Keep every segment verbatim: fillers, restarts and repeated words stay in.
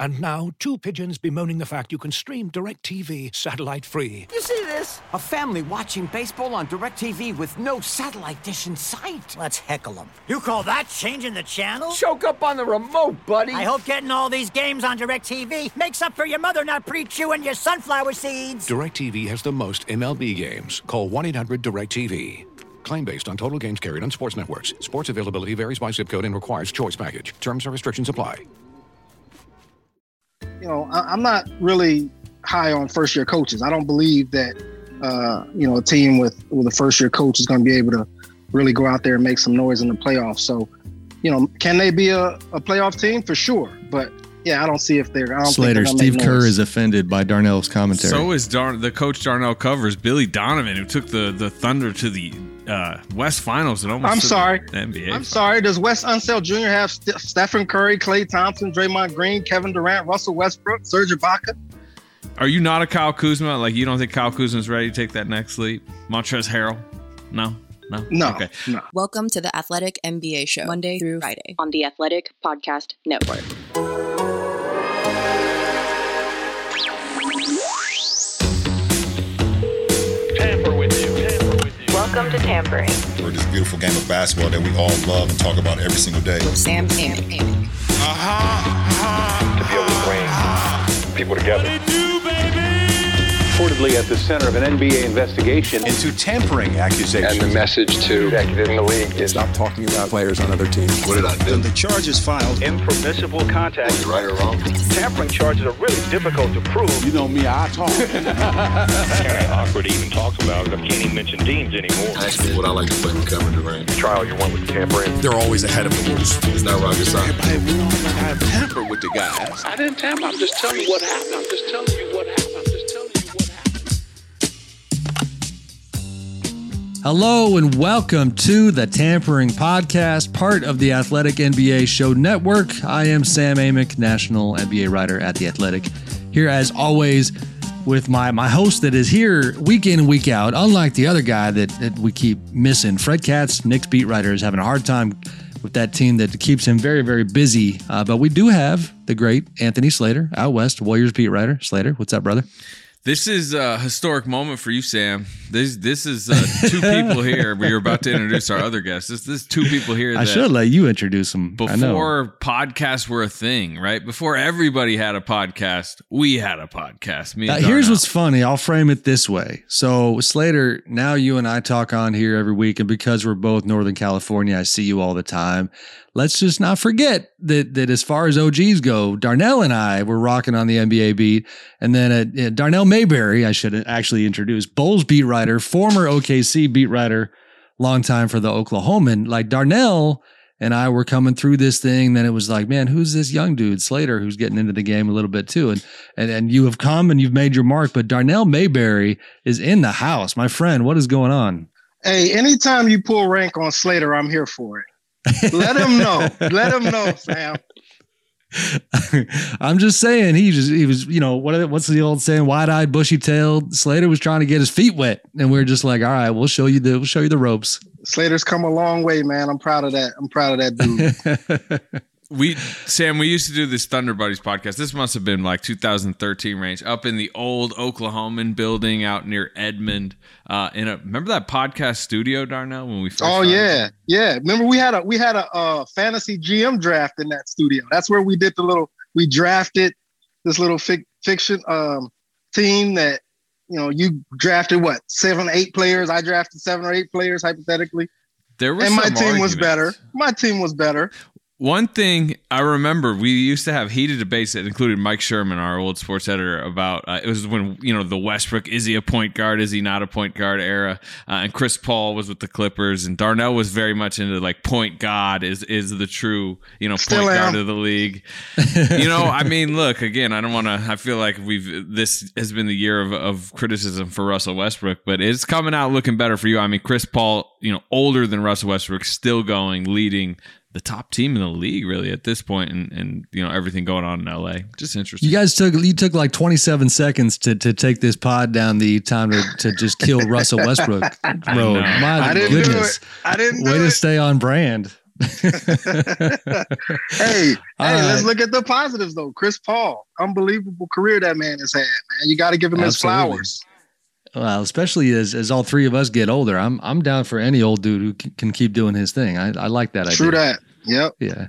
And now, two pigeons bemoaning the fact you can stream DirecTV satellite-free. You see this? A family watching baseball on DirecTV with no satellite dish in sight. Let's heckle them. You call that changing the channel? Choke up on the remote, buddy. I hope getting all these games on DirecTV makes up for your mother not pre-chewing your sunflower seeds. DirecTV has the most M L B games. Call one eight hundred direct T V. Claim based on total games carried on sports networks. Sports availability varies by zip code and requires choice package. Terms and restrictions apply. You know, I, I'm not really high on first-year coaches. I don't believe that, uh, you know, a team with, with a first-year coach is going to be able to really go out there and make some noise in the playoffs. So, you know, can they be a, a playoff team? For sure. But, yeah, I don't see if they're – I don't Slater, think they're Steve Kerr is offended by Darnell's commentary. So is Dar- the coach Darnell covers, Billy Donovan, who took the, the Thunder to the uh, West Finals. And almost I'm sorry. The N B A I'm sorry. Does Wes Unseld Junior have St- Stephen Curry, Klay Thompson, Draymond Green, Kevin Durant, Russell Westbrook, Serge Ibaka? Are you not a Kyle Kuzma? Like, you don't think Kyle Kuzma's ready to take that next leap? Montrezl Harrell? No? No? No. Okay. No. Welcome to the Athletic N B A Show, Monday through Friday on the Athletic Podcast Network. Tamper with you. Tamper with you. Welcome to Tampering. For this beautiful game of basketball that we all love and talk about every single day. With Sam Amick. Uh-huh. Uh-huh. To be able to bring uh-huh. people together. What do you do, baby? Reportedly at the center of an N B A investigation Into tampering accusations. And the message to executives in the league is Stop talking about players on other teams. What did I do? The charges filed. impermissible contact. Was it right or wrong? Tampering charges are really difficult to prove. You know me, I talk. Kind of awkward to even talk about it. I can't even mention teams anymore. Actually, what I like to play with Kevin Durant. The trial you won with tampering. They're always ahead of the rules. It's not rocket science. Hey, we don't like I tamper with the guys. I didn't tamper. I'm just telling you what happened. I'm just telling you what happened. I'm just telling you what happened. Hello and welcome to the Tampering Podcast, part of the Athletic N B A Show Network. I am Sam Amick, national N B A writer at The Athletic, here as always with my, my host that is here week in and week out, unlike the other guy that, that we keep missing. Fred Katz, Knicks beat writer, is having a hard time with that team that keeps him very, very busy. Uh, but we do have the great Anthony Slater, out west, Warriors beat writer. Slater, what's up, brother? This is a historic moment for you, Sam. This this is uh, two people here. We were about to introduce our other guests. This this is two people here. That I should let you introduce them. Before podcasts were a thing, right? Before everybody had a podcast, we had a podcast. Me and uh, here's Darnell. what's funny. I'll frame it this way. So Slater, now you and I talk on here every week, and because we're both Northern California, I see you all the time. Let's just not forget that that as far as O Gs go, Darnell and I were rocking on the N B A beat. And then uh, Darnell Mayberry, I should actually introduce, Bulls beat writer, former O K C beat writer, long time for the Oklahoman. Like Darnell and I were coming through this thing. Then it was like, man, who's this young dude, Slater, who's getting into the game a little bit too. And and and you have come and you've made your mark. But Darnell Mayberry is in the house. My friend, what is going on? Hey, anytime you pull rank on Slater, I'm here for it. Let him know. Let him know, Sam. I'm just saying he just he was, you know, what what's the old saying? Wide-eyed, bushy-tailed. Slater was trying to get his feet wet, and we we're just like, all right, we'll show you the we'll show you the ropes. Slater's come a long way, man. I'm proud of that. I'm proud of that dude. We, Sam, we used to do this Thunder Buddies podcast. This must have been like two thousand thirteen range, up in the old Oklahoman building out near Edmond. Uh, in a remember that podcast studio, Darnell, when we first Oh started? yeah, yeah. Remember we had a we had a uh, fantasy G M draft in that studio. That's where we did the little we drafted this little fic, fiction um, team that you know you drafted what seven eight players. I drafted seven or eight players hypothetically. There was and my some team was arguments. better. My team was better. One thing I remember, we used to have heated debates that included Mike Sherman, our old sports editor, about uh, it was when, you know, the Westbrook, is he a point guard, is he not a point guard era? Uh, and Chris Paul was with the Clippers, and Darnell was very much into like point god is is the true, you know, Still point am. guard of the league. You know, I mean, look, again, I don't want to, I feel like we've, this has been the year of, of criticism for Russell Westbrook, but it's coming out looking better for you. I mean, Chris Paul, you know, older than Russell Westbrook, still going, leading the top team in the league really at this point, and, and you know everything going on in L A. Just interesting. You guys took you took like twenty-seven seconds to to take this pod down the time to, to just kill Russell Westbrook road. My I didn't goodness. do it. I didn't Way do to it. stay on brand. hey, All hey, right. let's look at the positives though. Chris Paul, unbelievable career that man has had, man. You got to give him his Absolutely. flowers. Well, especially as as all three of us get older, I'm I'm down for any old dude who can, can keep doing his thing. I, I like that idea. True that. Yep. Yeah.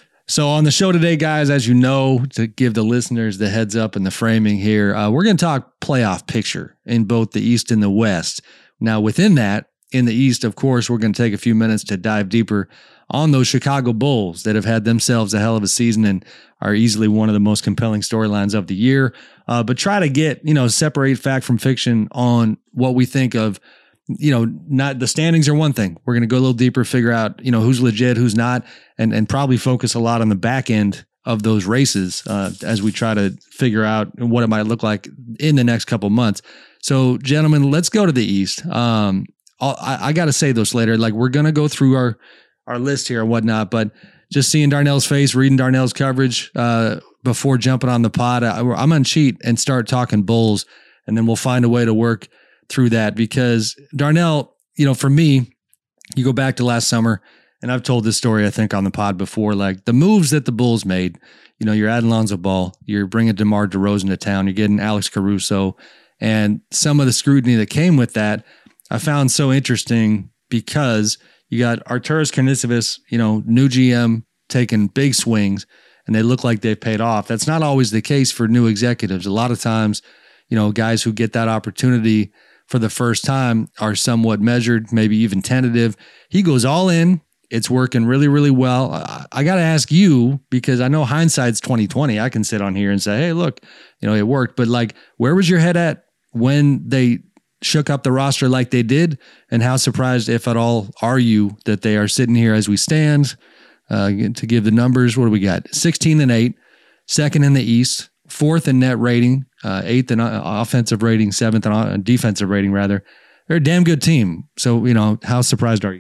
So on the show today, guys, as you know, to give the listeners the heads up and the framing here, uh, we're going to talk playoff picture in both the East and the West. Now, within that, in the East, of course, we're going to take a few minutes to dive deeper on those Chicago Bulls that have had themselves a hell of a season and are easily one of the most compelling storylines of the year. Uh, but try to get, you know, separate fact from fiction on what we think of, you know, not the standings are one thing. We're going to go a little deeper, figure out, you know, who's legit, who's not, and and probably focus a lot on the back end of those races uh, as we try to figure out what it might look like in the next couple months. So, gentlemen, let's go to the East. Um, I, I got to say though, Slater, like we're going to go through our, our list here and whatnot, but just seeing Darnell's face, reading Darnell's coverage uh, before jumping on the pod, I, I'm going to cheat and start talking Bulls, and then we'll find a way to work through that because Darnell, you know, for me, you go back to last summer, and I've told this story, I think, on the pod before, like the moves that the Bulls made, you know, you're adding Lonzo Ball, you're bringing DeMar DeRozan to town, you're getting Alex Caruso, and some of the scrutiny that came with that, I found so interesting because you got Arturas Karnisovas, you know, new G M taking big swings, and they look like they've paid off. That's not always the case for new executives. A lot of times, you know, guys who get that opportunity for the first time are somewhat measured, maybe even tentative. He goes all in. It's working really, really well. I, I got to ask you, because I know hindsight's twenty twenty. I can sit on here and say, hey, look, you know, it worked. But like, where was your head at when they shook up the roster like they did? And how surprised, if at all, are you that they are sitting here as we stand? Uh, to give the numbers, what do we got? sixteen and eight, second in the East, fourth in net rating, uh, eighth in uh, offensive rating, seventh in uh, defensive rating, rather. They're a damn good team. So, you know, how surprised are you?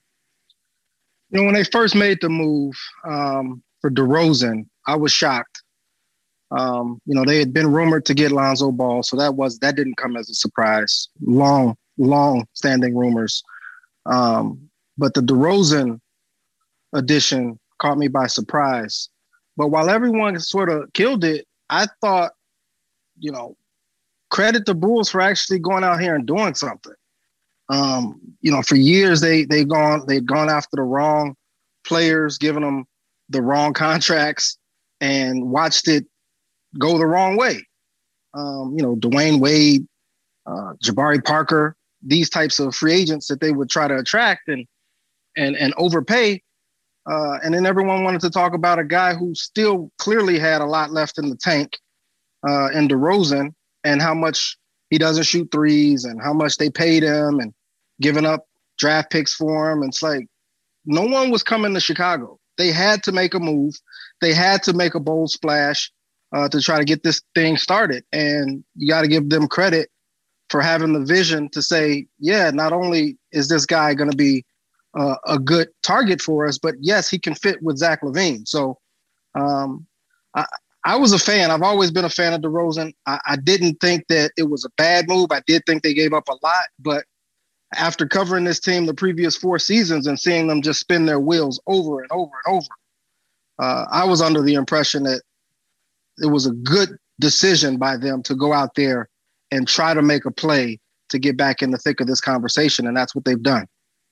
You know, when they first made the move um, for DeRozan, I was shocked. Um, you know, they had been rumored to get Lonzo Ball, so that was that didn't come as a surprise. Long, long standing rumors. Um, but the DeRozan addition caught me by surprise. But while everyone sort of killed it, I thought, you know, credit the Bulls for actually going out here and doing something. Um, you know, for years they they gone they'd gone after the wrong players, giving them the wrong contracts, and watched it go the wrong way. Um, you know, Dwayne Wade, uh, Jabari Parker, these types of free agents that they would try to attract and and and overpay. Uh, and then everyone wanted to talk about a guy who still clearly had a lot left in the tank, uh, in DeRozan, and how much he doesn't shoot threes and how much they paid him and giving up draft picks for him. And it's like, no one was coming to Chicago. They had to make a move. They had to make a bold splash uh, to try to get this thing started. And you got to give them credit for having the vision to say, yeah, not only is this guy going to be uh, a good target for us, but yes, he can fit with Zach LaVine. So um, I, I was a fan. I've always been a fan of DeRozan. I, I didn't think that it was a bad move. I did think they gave up a lot, but after covering this team the previous four seasons and seeing them just spin their wheels over and over and over, uh, I was under the impression that it was a good decision by them to go out there and try to make a play to get back in the thick of this conversation, and that's what they've done.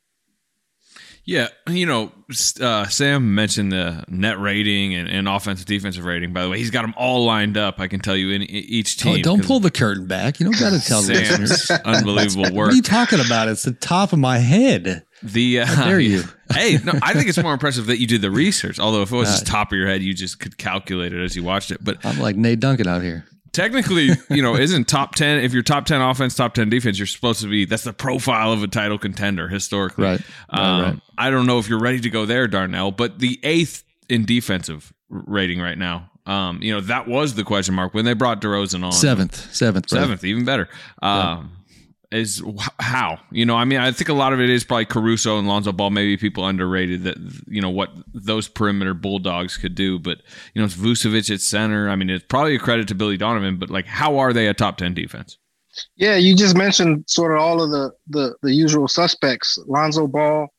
Yeah, you know, uh, Sam mentioned the net rating and, and offensive defensive rating. By the way, he's got them all lined up. I can tell you in, in each team. Oh, don't pull the curtain back. You don't got to tell the listeners. Unbelievable work. What are you talking about? It's the top of my head. The uh, How dare you? Hey, no, I think it's more impressive that you did the research. Although if it was just top of your head, you just could calculate it as you watched it. But I'm like Nate Duncan out here. Technically, you know, isn't top ten, if you're top ten offense, top ten defense, you're supposed to be, that's the profile of a title contender historically. Right. Um, right, right. I don't know if you're ready to go there, Darnell, but the eighth in defensive rating right now, um, you know, that was the question mark when they brought DeRozan on. Seventh. Seventh. Brother. Seventh, even better. Um, is how, you know, I mean, I think a lot of it is probably Caruso and Lonzo Ball. Maybe people underrated that, you know, what those perimeter Bulldogs could do. But, you know, it's Vucevic at center. I mean, it's probably a credit to Billy Donovan, but like, how are they a top ten defense? Yeah, you just mentioned sort of all of the the, the usual suspects. Lonzo Ball,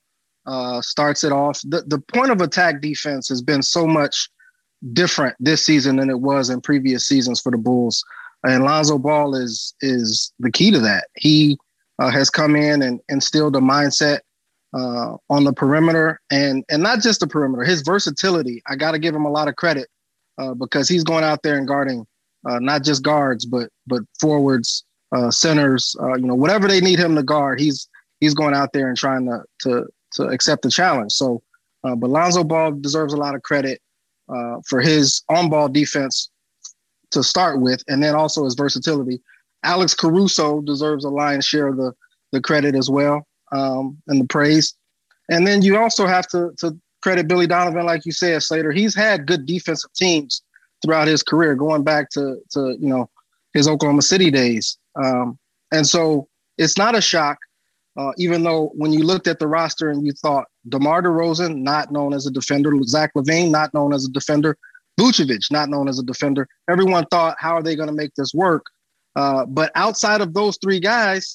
uh, starts it off. The, the point of attack defense has been so much different this season than it was in previous seasons for the Bulls. And Lonzo Ball is is the key to that. He uh, has come in and instilled a mindset uh, on the perimeter, and and not just the perimeter. His versatility, I got to give him a lot of credit uh, because he's going out there and guarding uh, not just guards, but but forwards, uh, centers, uh, you know, whatever they need him to guard. He's he's going out there and trying to to to accept the challenge. So, uh, but Lonzo Ball deserves a lot of credit uh, for his on-ball defense to start with, and then also his versatility. Alex Caruso deserves a lion's share of the, the credit as well, um, and the praise. And then you also have to, to credit Billy Donovan, like you said, Slater. He's had good defensive teams throughout his career, going back to, to you know, his Oklahoma City days. Um, and so it's not a shock, uh, even though when you looked at the roster and you thought DeMar DeRozan, not known as a defender, Zach LaVine, not known as a defender, Vucevic, not known as a defender. Everyone thought, how are they going to make this work? Uh, but outside of those three guys,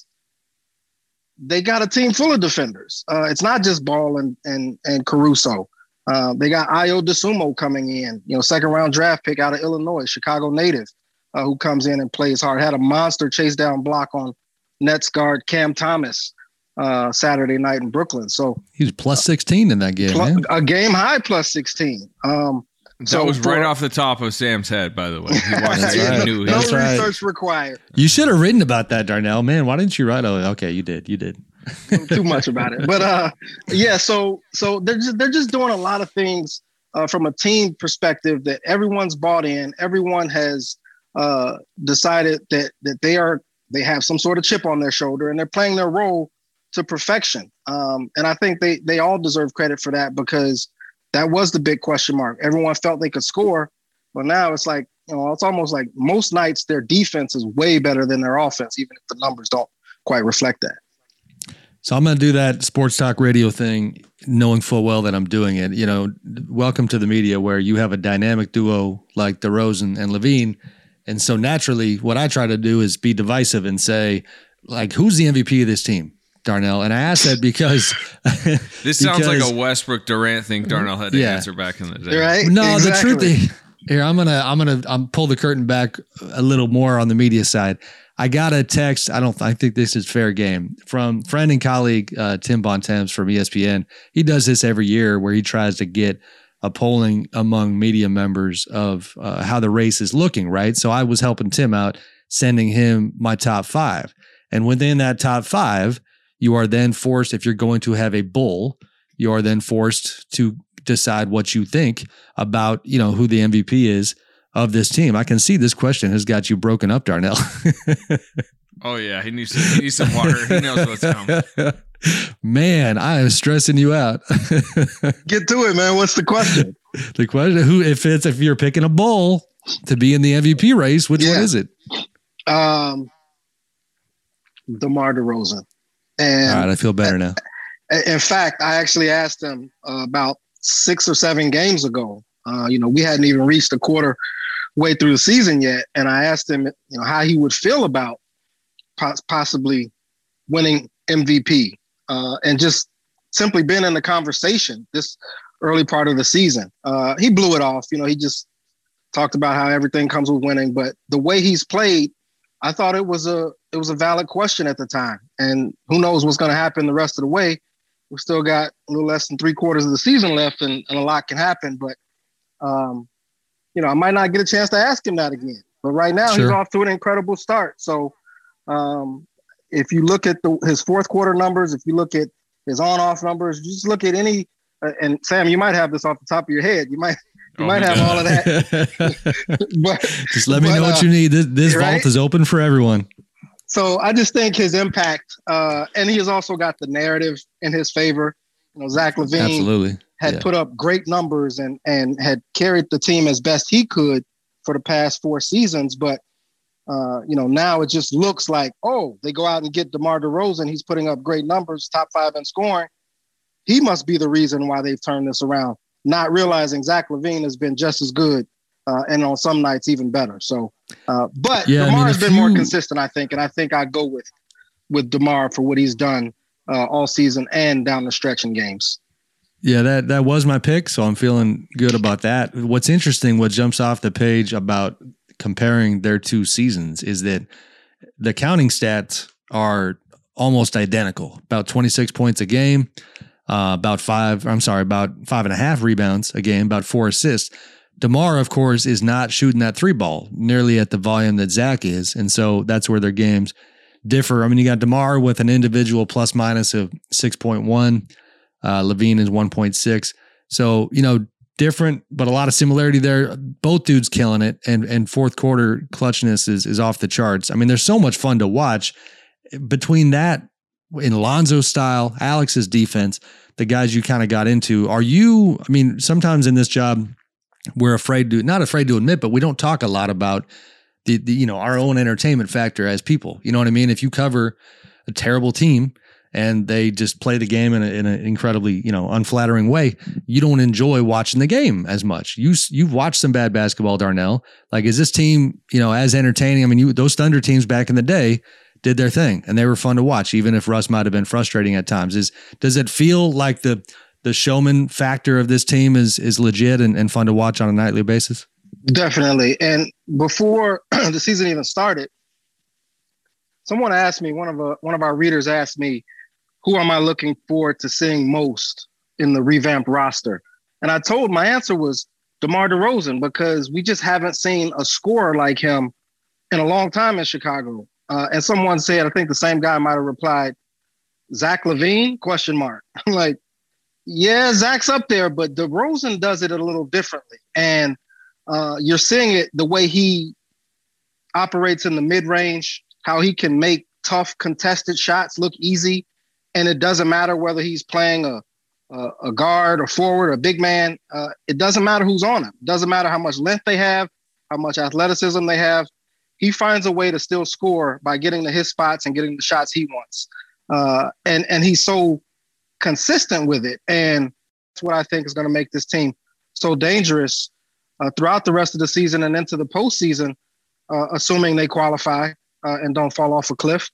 they got a team full of defenders. Uh, it's not just Ball and and and Caruso. Uh, they got Ayo Dosunmu coming in, you know, second round draft pick out of Illinois, Chicago native, uh, who comes in and plays hard. Had a monster chase down block on Nets guard Cam Thomas uh, Saturday night in Brooklyn. So he's plus sixteen in that game. Plus, man. A game high plus sixteen. Um, That so was for, right off the top of Sam's head, by the way. He watched That's it. right. He knew. no That's right. research required. You should have written about that, Darnell. Man, why didn't you write? Oh, okay, you did. You did. Too much about it, but uh, yeah. So so they're just they're just doing a lot of things uh, from a team perspective that everyone's bought in. Everyone has uh, decided that that they are they have some sort of chip on their shoulder and they're playing their role to perfection. Um, and I think they they all deserve credit for that because that was the big question mark. Everyone felt they could score, but now it's like, you know, it's almost like most nights their defense is way better than their offense, even if the numbers don't quite reflect that. So I'm going to do that sports talk radio thing, knowing full well that I'm doing it. You know, welcome to the media where you have a dynamic duo like DeRozan and LaVine. And so naturally what I try to do is be divisive and say, like, who's the M V P of this team? Darnell. And I asked that because this sounds because, like a Westbrook Durant thing Darnell had to yeah. answer back in the day. Right? No, exactly. the truth is, here, I'm going to, I'm going to, I'm pull the curtain back a little more on the media side. I got a text. I don't I think this is fair game from friend and colleague, uh, Tim Bontemps from E S P N. He does this every year where he tries to get a polling among media members of uh, how the race is looking. Right. So I was helping Tim out, sending him my top five. And within that top five, you are then forced, if you're going to have a bull, you are then forced to decide what you think about, you know, who the M V P is of this team. I can see this question has got you broken up, Darnell. Oh yeah, he needs some, he needs some water. He knows what's coming. Man, I am stressing you out. Get to it, man. What's the question? The question: Who, if it's if you're picking a bull to be in the M V P race, which yeah. one is it? Um, DeMar DeRozan. And all right, I feel better now. In fact, I actually asked him uh, about six or seven games ago. Uh, you know, we hadn't even reached a quarter way through the season yet, and I asked him, you know, how he would feel about pos- possibly winning M V P, uh, and just simply being in the conversation this early part of the season. Uh, he blew it off. You know, he just talked about how everything comes with winning, but the way he's played, I thought it was a it was a valid question at the time. And who knows what's going to happen the rest of the way. We've still got a little less than three quarters of the season left, and, and a lot can happen. But, um, you know, I might not get a chance to ask him that again. But right now, sure. he's off to an incredible start. So um, if you look at the, his fourth quarter numbers, if you look at his on-off numbers, just look at any uh, – and, Sam, you might have this off the top of your head. You might – You oh might have God. all of that. but, just let me but, know uh, what you need. This, this right? vault is open for everyone. So I just think his impact, uh, and he has also got the narrative in his favor. You know, Zach LaVine Absolutely. had yeah. put up great numbers and and had carried the team as best he could for the past four seasons. But, uh, you know, now it just looks like, oh, they go out and get DeMar DeRozan. He's putting up great numbers, top five in scoring. He must be the reason why they've turned this around. Not realizing Zach LaVine has been just as good uh, and on some nights even better. So, uh, but yeah, DeMar I mean, has been you... more consistent, I think, and I think I go with with DeMar for what he's done uh, all season and down the stretch in games. Yeah, that that was my pick, so I'm feeling good about that. What's interesting, what jumps off the page about comparing their two seasons is that the counting stats are almost identical, about twenty-six points a game, uh, about five, I'm sorry, about five and a half rebounds a game, about four assists. DeMar, of course, is not shooting that three ball nearly at the volume that Zach is. And so that's where their games differ. I mean, you got DeMar with an individual plus minus of six point one. Uh, Levine is one point six. So, you know, different, but a lot of similarity there. Both dudes killing it. And and fourth quarter clutchness is, is off the charts. I mean, there's so much fun to watch. Between that, in Lonzo's style, Alex's defense, the guys you kind of got into, are you, I mean, sometimes in this job, we're afraid to, not afraid to admit, but we don't talk a lot about the, the, you know, our own entertainment factor as people. You know what I mean? If you cover a terrible team and they just play the game in, a, in an incredibly, you know, unflattering way, you don't enjoy watching the game as much. You, you've watched some bad basketball, Darnell. Like, is this team, you know, as entertaining? I mean, you, those Thunder teams back in the day did their thing and they were fun to watch, even if Russ might have been frustrating at times. Is, does it feel like the, the showman factor of this team is is legit and, and fun to watch on a nightly basis? Definitely. And before the season even started, someone asked me, one of a, one of our readers asked me, who am I looking forward to seeing most in the revamped roster? And I told my answer was DeMar DeRozan, because we just haven't seen a scorer like him in a long time in Chicago. Uh, and someone said, I think the same guy might have replied, Zach LaVine, question mark. I'm like, yeah, Zach's up there, but DeRozan does it a little differently. And uh, you're seeing it the way he operates in the mid-range, how he can make tough contested shots look easy. And it doesn't matter whether he's playing a, a, a guard or forward or a big man. Uh, it doesn't matter who's on him. It doesn't matter how much length they have, how much athleticism they have. He finds a way to still score by getting to his spots and getting the shots he wants. Uh, and, and he's so consistent with it. And that's what I think is going to make this team so dangerous uh, throughout the rest of the season and into the postseason, uh, assuming they qualify uh, and don't fall off a cliff,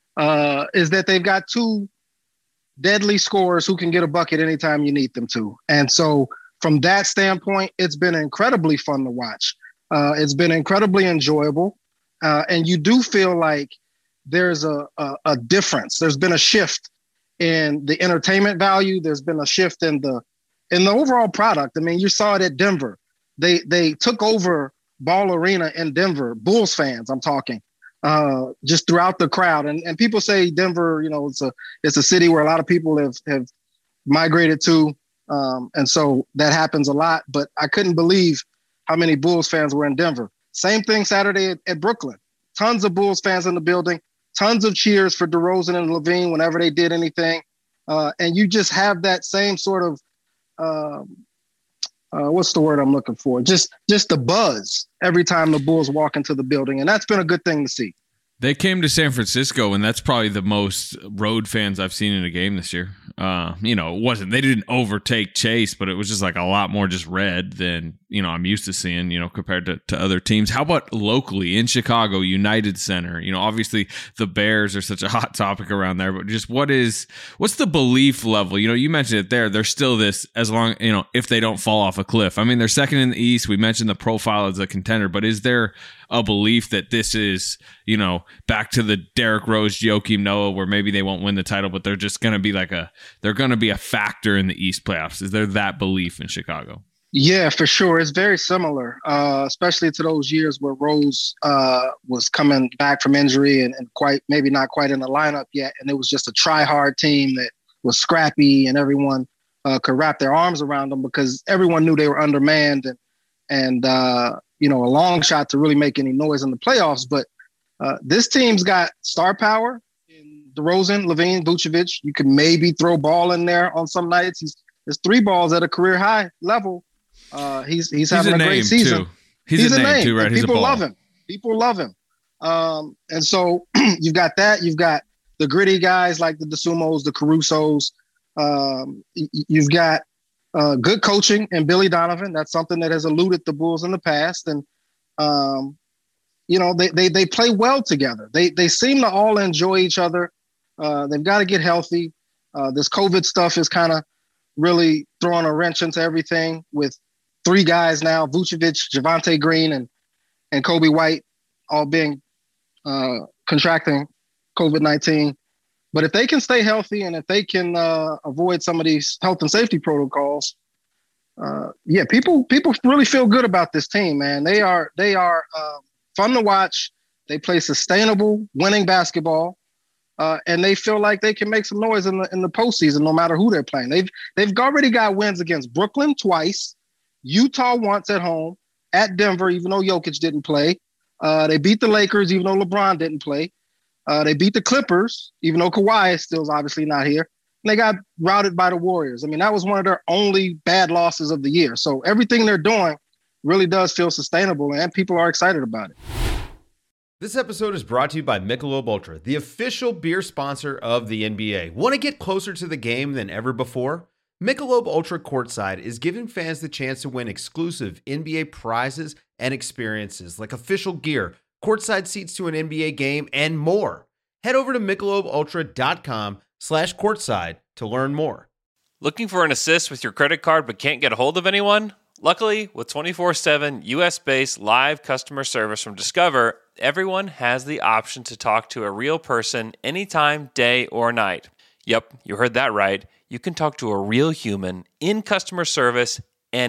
uh, is that they've got two deadly scorers who can get a bucket anytime you need them to. And so from that standpoint, it's been incredibly fun to watch. Uh, it's been incredibly enjoyable. Uh, and you do feel like there's a, a, a difference. There's been a shift in the entertainment value. There's been a shift in the in the overall product. I mean, you saw it at Denver. They they took over Ball Arena in Denver. Bulls fans, I'm talking, uh, just throughout the crowd. And and people say Denver, you know, it's a it's a city where a lot of people have have migrated to, um, and so that happens a lot. But I couldn't believe how many Bulls fans were in Denver. Same thing Saturday at, at Brooklyn. Tons of Bulls fans in the building. Tons of cheers for DeRozan and Levine whenever they did anything. Uh, and you just have that same sort of, um, uh, what's the word I'm looking for? Just just the buzz every time the Bulls walk into the building. And that's been a good thing to see. They came to San Francisco, and that's probably the most road fans I've seen in a game this year. Uh, you know, it wasn't, they didn't overtake Chase, but it was just like a lot more just red than, you know, I'm used to seeing, you know, compared to, to other teams. How about locally in Chicago, United Center? You know, obviously the Bears are such a hot topic around there, but just what is, what's the belief level? You know, you mentioned it there. There's still this, as long, you know, if they don't fall off a cliff. I mean, they're second in the East. We mentioned the profile as a contender, but is there a belief that this is, you know, back to the Derrick Rose, Joakim Noah, where maybe they won't win the title, but they're just going to be like a, they're going to be a factor in the East playoffs? Is there that belief in Chicago? Yeah, for sure. It's very similar, uh, especially to those years where Rose uh, was coming back from injury and, and quite, maybe not quite in the lineup yet. And it was just a try-hard team that was scrappy and everyone uh, could wrap their arms around them because everyone knew they were undermanned and, and uh, you know, a long shot to really make any noise in the playoffs. But uh, this team's got star power in DeRozan, Levine, Vucevic. You could maybe throw Ball in there on some nights. He's, there's three balls at a career high level. Uh, he's, he's having he's a, a great season. Too. He's, he's a, a name, name too, right? He's people a ball. love him. People love him. Um, and so you've got that. You've got the gritty guys like the DeSumos, the Carusos. Um, you've got uh, good coaching and Billy Donovan. That's something that has eluded the Bulls in the past. And, um, you know, they, they, they play well together. They, they seem to all enjoy each other. Uh, they've got to get healthy. Uh, this COVID stuff is kind of really throwing a wrench into everything with three guys now, Vucevic, Javonte Green, and and Kobe White, all being uh, contracting COVID nineteen. But if they can stay healthy and if they can uh, avoid some of these health and safety protocols, uh, yeah, people people really feel good about this team, man. They are they are uh, fun to watch. They play sustainable, winning basketball, uh, and they feel like they can make some noise in the in the postseason, no matter who they're playing. They've they've already got wins against Brooklyn twice, Utah once at home, at Denver, even though Jokic didn't play. Uh, they beat the Lakers, even though LeBron didn't play. Uh, they beat the Clippers, even though Kawhi is still obviously not here. And they got routed by the Warriors. I mean, that was one of their only bad losses of the year. So everything they're doing really does feel sustainable, and people are excited about it. This episode is brought to you by Michelob Ultra, the official beer sponsor of the N B A. Want to get closer to the game than ever before? Michelob Ultra Courtside is giving fans the chance to win exclusive N B A prizes and experiences like official gear, courtside seats to an N B A game, and more. Head over to michelobultra.com slash courtside to learn more. Looking for an assist with your credit card but can't get a hold of anyone? Luckily, with twenty-four seven U S-based live customer service from Discover, everyone has the option to talk to a real person anytime, day or night. Yep, you heard that right. You can talk to a real human in customer service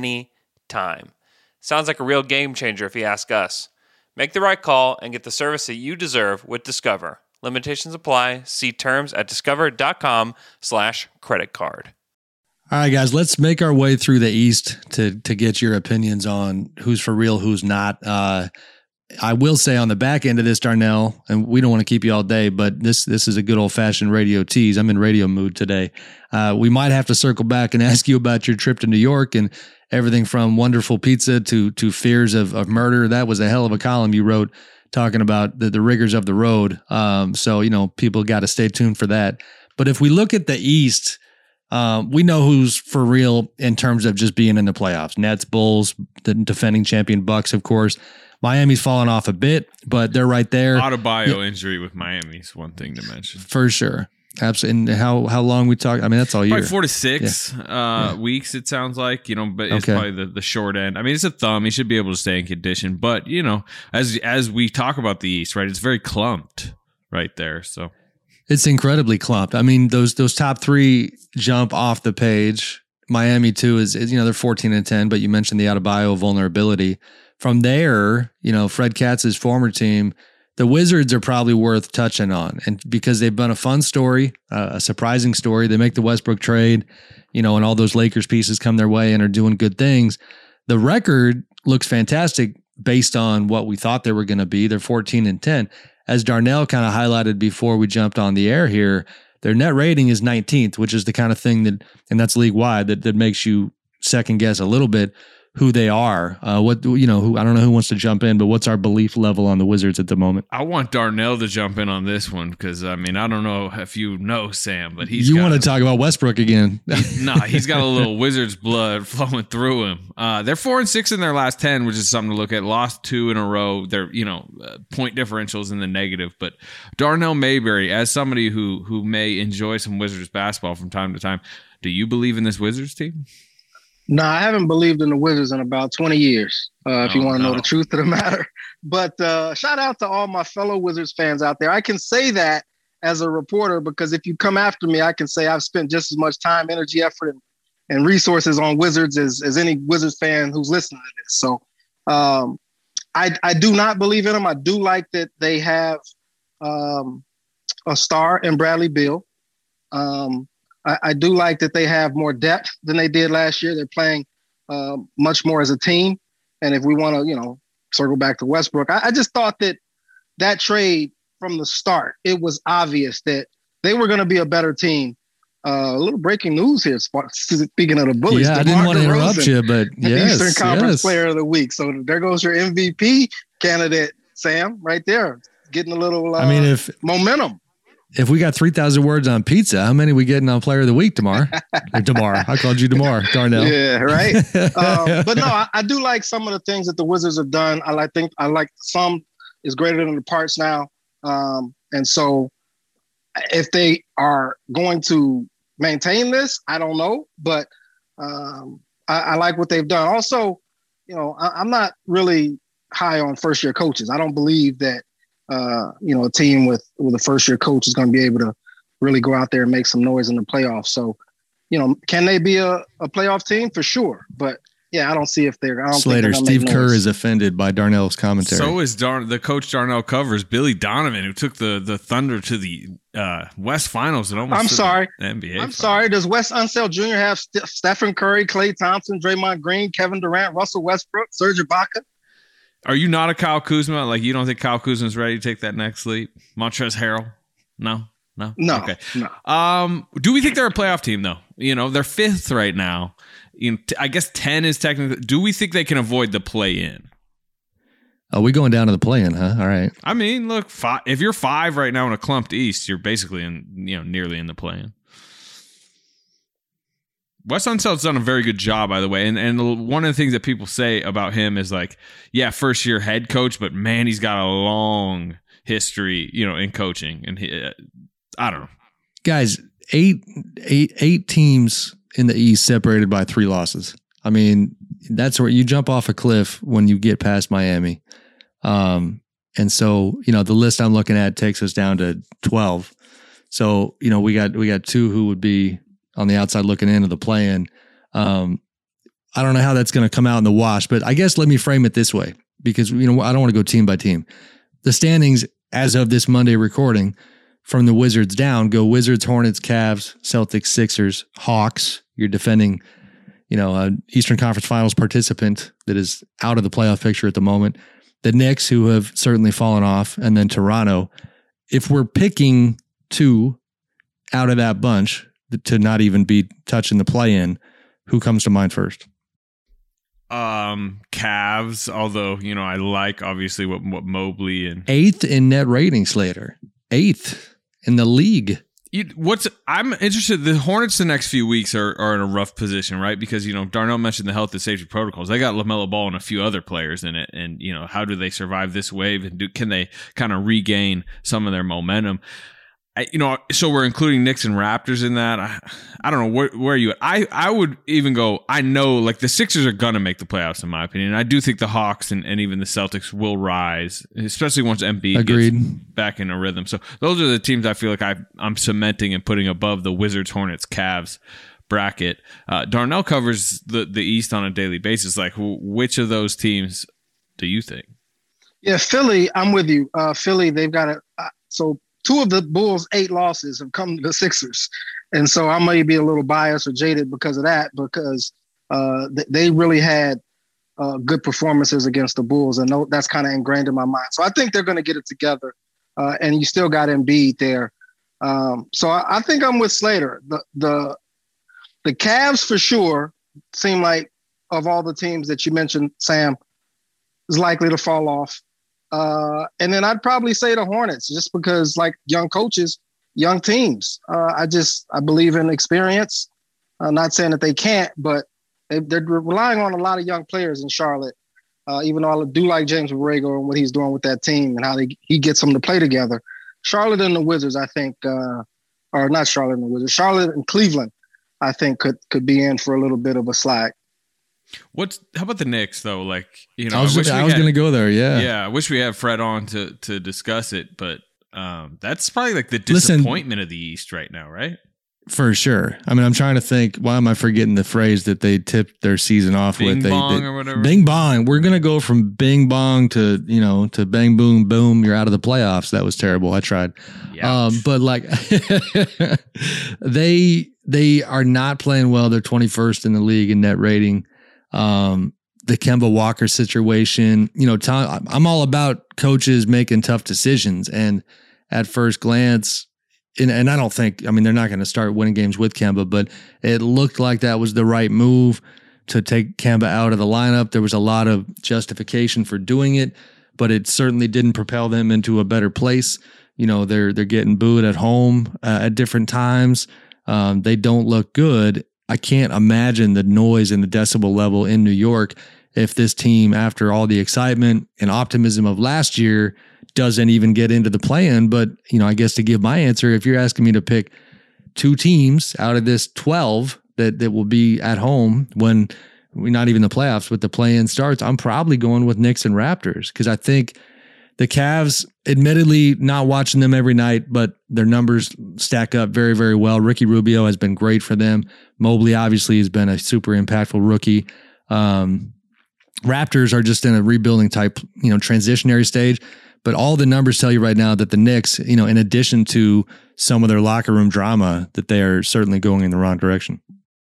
anytime. Sounds like a real game changer if you ask us. Make the right call and get the service that you deserve with Discover. Limitations apply. See terms at discover.com slash credit card. All right, guys, let's make our way through the East to to get your opinions on who's for real, who's not. Uh, I will say on the back end of this, Darnell, and we don't want to keep you all day, but this this is a good old-fashioned radio tease. I'm in radio mood today. Uh, we might have to circle back and ask you about your trip to New York and everything from wonderful pizza to to fears of, of murder. That was a hell of a column you wrote talking about the, the rigors of the road. Um, so, you know, people got to stay tuned for that. But if we look at the East, um, we know who's for real in terms of just being in the playoffs. Nets, Bulls, the defending champion Bucks, of course. Miami's fallen off a bit, but they're right there. Adebayo yeah. injury with Miami is one thing to mention. For sure. Absolutely. And how how long we talk? I mean, that's all year. Probably four to six yeah. Uh, yeah. weeks, it sounds like, you know, but it's okay. probably the, the short end. I mean, it's a thumb. He should be able to stay in condition. But, you know, as as we talk about the East, right, it's very clumped right there. So it's incredibly clumped. I mean, those those top three jump off the page. Miami, too, is, is you know, they're fourteen and ten, but you mentioned the Adebayo vulnerability. From there, you know, Fred Katz's former team, the Wizards are probably worth touching on, and because they've been a fun story, uh, a surprising story. They make the Westbrook trade, you know, and all those Lakers pieces come their way and are doing good things. The record looks fantastic based on what we thought they were going to be. They're fourteen and ten. As Darnell kind of highlighted before we jumped on the air here, their net rating is nineteenth, which is the kind of thing that, and that's league wide, that that makes you second guess a little bit who they are. Uh, what you know, who I don't know who wants to jump in, but what's our belief level on the Wizards at the moment? I want Darnell to jump in on this one because I mean I don't know if you know Sam, but he's you got, want to talk about Westbrook again? he, nah, he's got a little Wizards blood flowing through him. Uh, they're four and six in their last ten, which is something to look at. Lost two in a row. They're you know uh, point differentials in the negative. But Darnell Mayberry, as somebody who who may enjoy some Wizards basketball from time to time, do you believe in this Wizards team? No, I haven't believed in the Wizards in about twenty years, uh, if oh, you want to no. know the truth of the matter. But uh, shout out to all my fellow Wizards fans out there. I can say that as a reporter because if you come after me, I can say I've spent just as much time, energy, effort, and, and resources on Wizards as, as any Wizards fan who's listening to this. So um, I, I do not believe in them. I do like that they have um, a star in Bradley Beal. Um I, I do like that they have more depth than they did last year. They're playing uh, much more as a team. And if we want to, you know, circle back to Westbrook, I, I just thought that that trade from the start, it was obvious that they were going to be a better team. Uh, a little breaking news here. Speaking of the Bullies, yeah, I didn't want to interrupt you, but yes, Eastern Conference yes. Player of the Week. So there goes your M V P candidate, Sam, right there, getting a little. Uh, I mean, if momentum. If we got three thousand words on pizza, how many are we getting on Player of the Week tomorrow? Or tomorrow. I called you tomorrow, Darnell. Yeah, right. um, but no, I, I do like some of the things that the Wizards have done. I like think I like some is greater than the parts now. Um, and so if they are going to maintain this? I don't know, but um, I, I like what they've done. Also, you know, I, I'm not really high on first year coaches. I don't believe that uh, you know a team with with a first year coach is going to be able to really go out there and make some noise in the playoffs. So, you know, can they be a, a playoff team? For sure, but yeah, I don't see if they're. I don't Slater, think they're Steve Kerr is offended by Darnell's commentary. So is Dar- the coach Darnell covers Billy Donovan, who took the the Thunder to the uh, West Finals and almost. I'm sorry, the N B A. I'm finals. sorry. Does Wes Unseld Junior have St- Stephen Curry, Klay Thompson, Draymond Green, Kevin Durant, Russell Westbrook, Serge Ibaka? Are you not a Kyle Kuzma? Like, you don't think Kyle Kuzma's ready to take that next leap? Montrezl Harrell? No, no, no. Okay. No. Um, do we think they're a playoff team though? You know, they're fifth right now. You know, I guess ten is technically. Do we think they can avoid the play-in? Are we going down to the play-in, huh? All right. I mean, look, five, if you're five right now in a clumped East, you're basically in, you know, nearly in the play-in. Wes Unseld's done a very good job, by the way. And and one of the things that people say about him is like, yeah, first year head coach, but man, he's got a long history, you know, in coaching. And he, uh, I don't know, guys, eight eight eight teams in the East separated by three losses. I mean, that's where you jump off a cliff when you get past Miami. Um, and so, you know, the list I'm looking at takes us down to twelve. So, you know, we got we got two who would be on the outside looking into the play-in. Um, I don't know how that's going to come out in the wash, but I guess let me frame it this way, because, you know, I don't want to go team by team. The standings as of this Monday recording from the Wizards down go Wizards, Hornets, Cavs, Celtics, Sixers, Hawks. You're defending, you know, an Eastern Conference Finals participant that is out of the playoff picture at the moment. The Knicks, who have certainly fallen off, and then Toronto. If we're picking two out of that bunch to not even be touching the play-in, who comes to mind first? Um, Cavs, although, you know, I like obviously what, what Mobley and eighth in net rating, Slater. Eighth in the league. You, what's I'm interested. The Hornets the next few weeks are, are in a rough position, right? Because, you know, Darnell mentioned the health and safety protocols. They got LaMelo Ball and a few other players in it, and you know, how do they survive this wave, and do, can they kind of regain some of their momentum? I, you know, so we're including Knicks and Raptors in that. I, I don't know where where are you at. I I would even go. I know like the Sixers are gonna make the playoffs in my opinion. I do think the Hawks and, and even the Celtics will rise, especially once Embiid Agreed. gets back in a rhythm. So those are the teams I feel like I I'm cementing and putting above the Wizards, Hornets, Cavs bracket. Uh, Darnell covers the the East on a daily basis. Like, which of those teams do you think? Yeah, Philly. I'm with you. Uh, Philly. They've got a uh, so. Two of the Bulls' eight losses have come to the Sixers. And so I may be a little biased or jaded because of that, because uh, th- they really had uh, good performances against the Bulls. And no, that's kind of ingrained in my mind. So I think they're going to get it together. Uh, and you still got Embiid there. Um, so I, I think I'm with Slater. The, the, the Cavs, for sure, seem like of all the teams that you mentioned, Sam, is likely to fall off. Uh, and then I'd probably say the Hornets, just because, like, young coaches, young teams. Uh, I just I believe in experience. I'm not saying that they can't, but they, they're relying on a lot of young players in Charlotte. Uh, even though I do like James Borrego and what he's doing with that team and how they, he gets them to play together. Charlotte and the Wizards, I think, uh, or not Charlotte and the Wizards, Charlotte and Cleveland, I think could could be in for a little bit of a slack. What's how about the Knicks though? Like, you know, I was, I, wish I we was had, gonna go there. Yeah, yeah. I wish we had Fred on to to discuss it, but um, that's probably like the Listen, disappointment of the East right now, right? For sure. I mean, I'm trying to think. Why am I forgetting the phrase that they tipped their season off Bing with? They, bong they, or whatever. Bing bong. We're gonna go from bing bong to you know to bang boom boom. You're out of the playoffs. That was terrible. I tried. Um, but like they they are not playing well. They're twenty-first in the league in net rating. Um, the Kemba Walker situation, you know, Tom, I'm all about coaches making tough decisions. And at first glance, and, and I don't think, I mean, they're not going to start winning games with Kemba, but it looked like that was the right move to take Kemba out of the lineup. There was a lot of justification for doing it, but it certainly didn't propel them into a better place. You know, they're, they're getting booed at home uh, at different times. Um, they don't look good. I can't imagine the noise and the decibel level in New York if this team, after all the excitement and optimism of last year, doesn't even get into the play-in. But, you know, I guess to give my answer, if you're asking me to pick two teams out of this twelve that, that will be at home when we're not even the playoffs, but the play-in starts, I'm probably going with Knicks and Raptors because I think the Cavs, admittedly not watching them every night, but their numbers stack up very, very well. Ricky Rubio has been great for them. Mobley obviously has been a super impactful rookie. Um, Raptors are just in a rebuilding type, you know, transitionary stage. But all the numbers tell you right now that the Knicks, you know, in addition to some of their locker room drama, that they are certainly going in the wrong direction.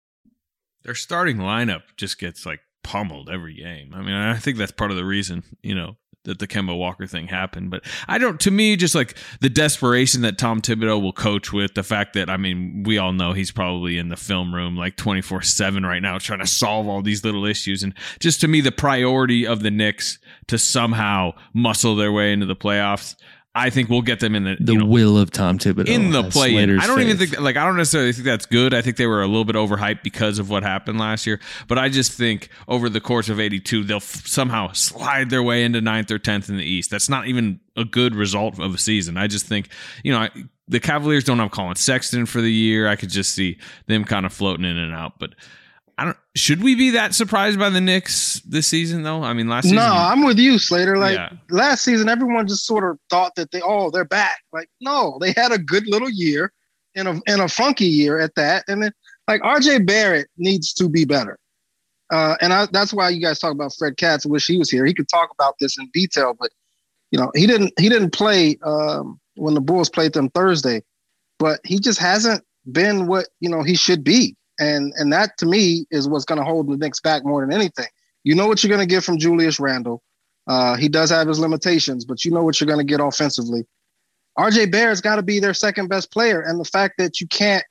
Their starting lineup just gets like pummeled every game. I mean, I think that's part of the reason, you know, that the Kemba Walker thing happened. But I don't, to me, just like the desperation that Tom Thibodeau will coach with, the fact that, I mean, we all know he's probably in the film room like twenty-four seven right now trying to solve all these little issues. And just to me, the priority of the Knicks to somehow muscle their way into the playoffs, I think we'll get them in the, the you know, will of Tom Thibodeau in the play. I don't faith. even think like I don't necessarily think that's good. I think they were a little bit overhyped because of what happened last year. But I just think over the course of eighty-two, they'll f- somehow slide their way into ninth or tenth in the East. That's not even a good result of a season. I just think, you know, I, the Cavaliers don't have Colin Sexton for the year. I could just see them kind of floating in and out. But I don't. Should we be that surprised by the Knicks this season, though? I mean, last season. No, I'm with you, Slater. Like yeah. last season, everyone just sort of thought that they, oh, they're back. Like, no, they had a good little year, and a and a funky year at that. And then, like R J Barrett needs to be better. Uh, and I, that's why you guys talk about Fred Katz. I wish he was here. He could talk about this in detail, but you know, he didn't. He didn't play um, when the Bulls played them Thursday, but he just hasn't been what you know he should be. And and that, to me, is what's going to hold the Knicks back more than anything. You know what you're going to get from Julius Randle. Uh, he does have his limitations, but you know what you're going to get offensively. R J Barrett's got to be their second best player. And the fact that you can't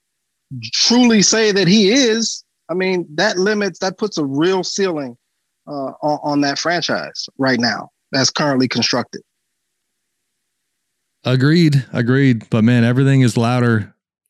truly say that he is, I mean, that limits, that puts a real ceiling uh, on, on that franchise right now that's currently constructed. Agreed. Agreed. But, man, everything is louder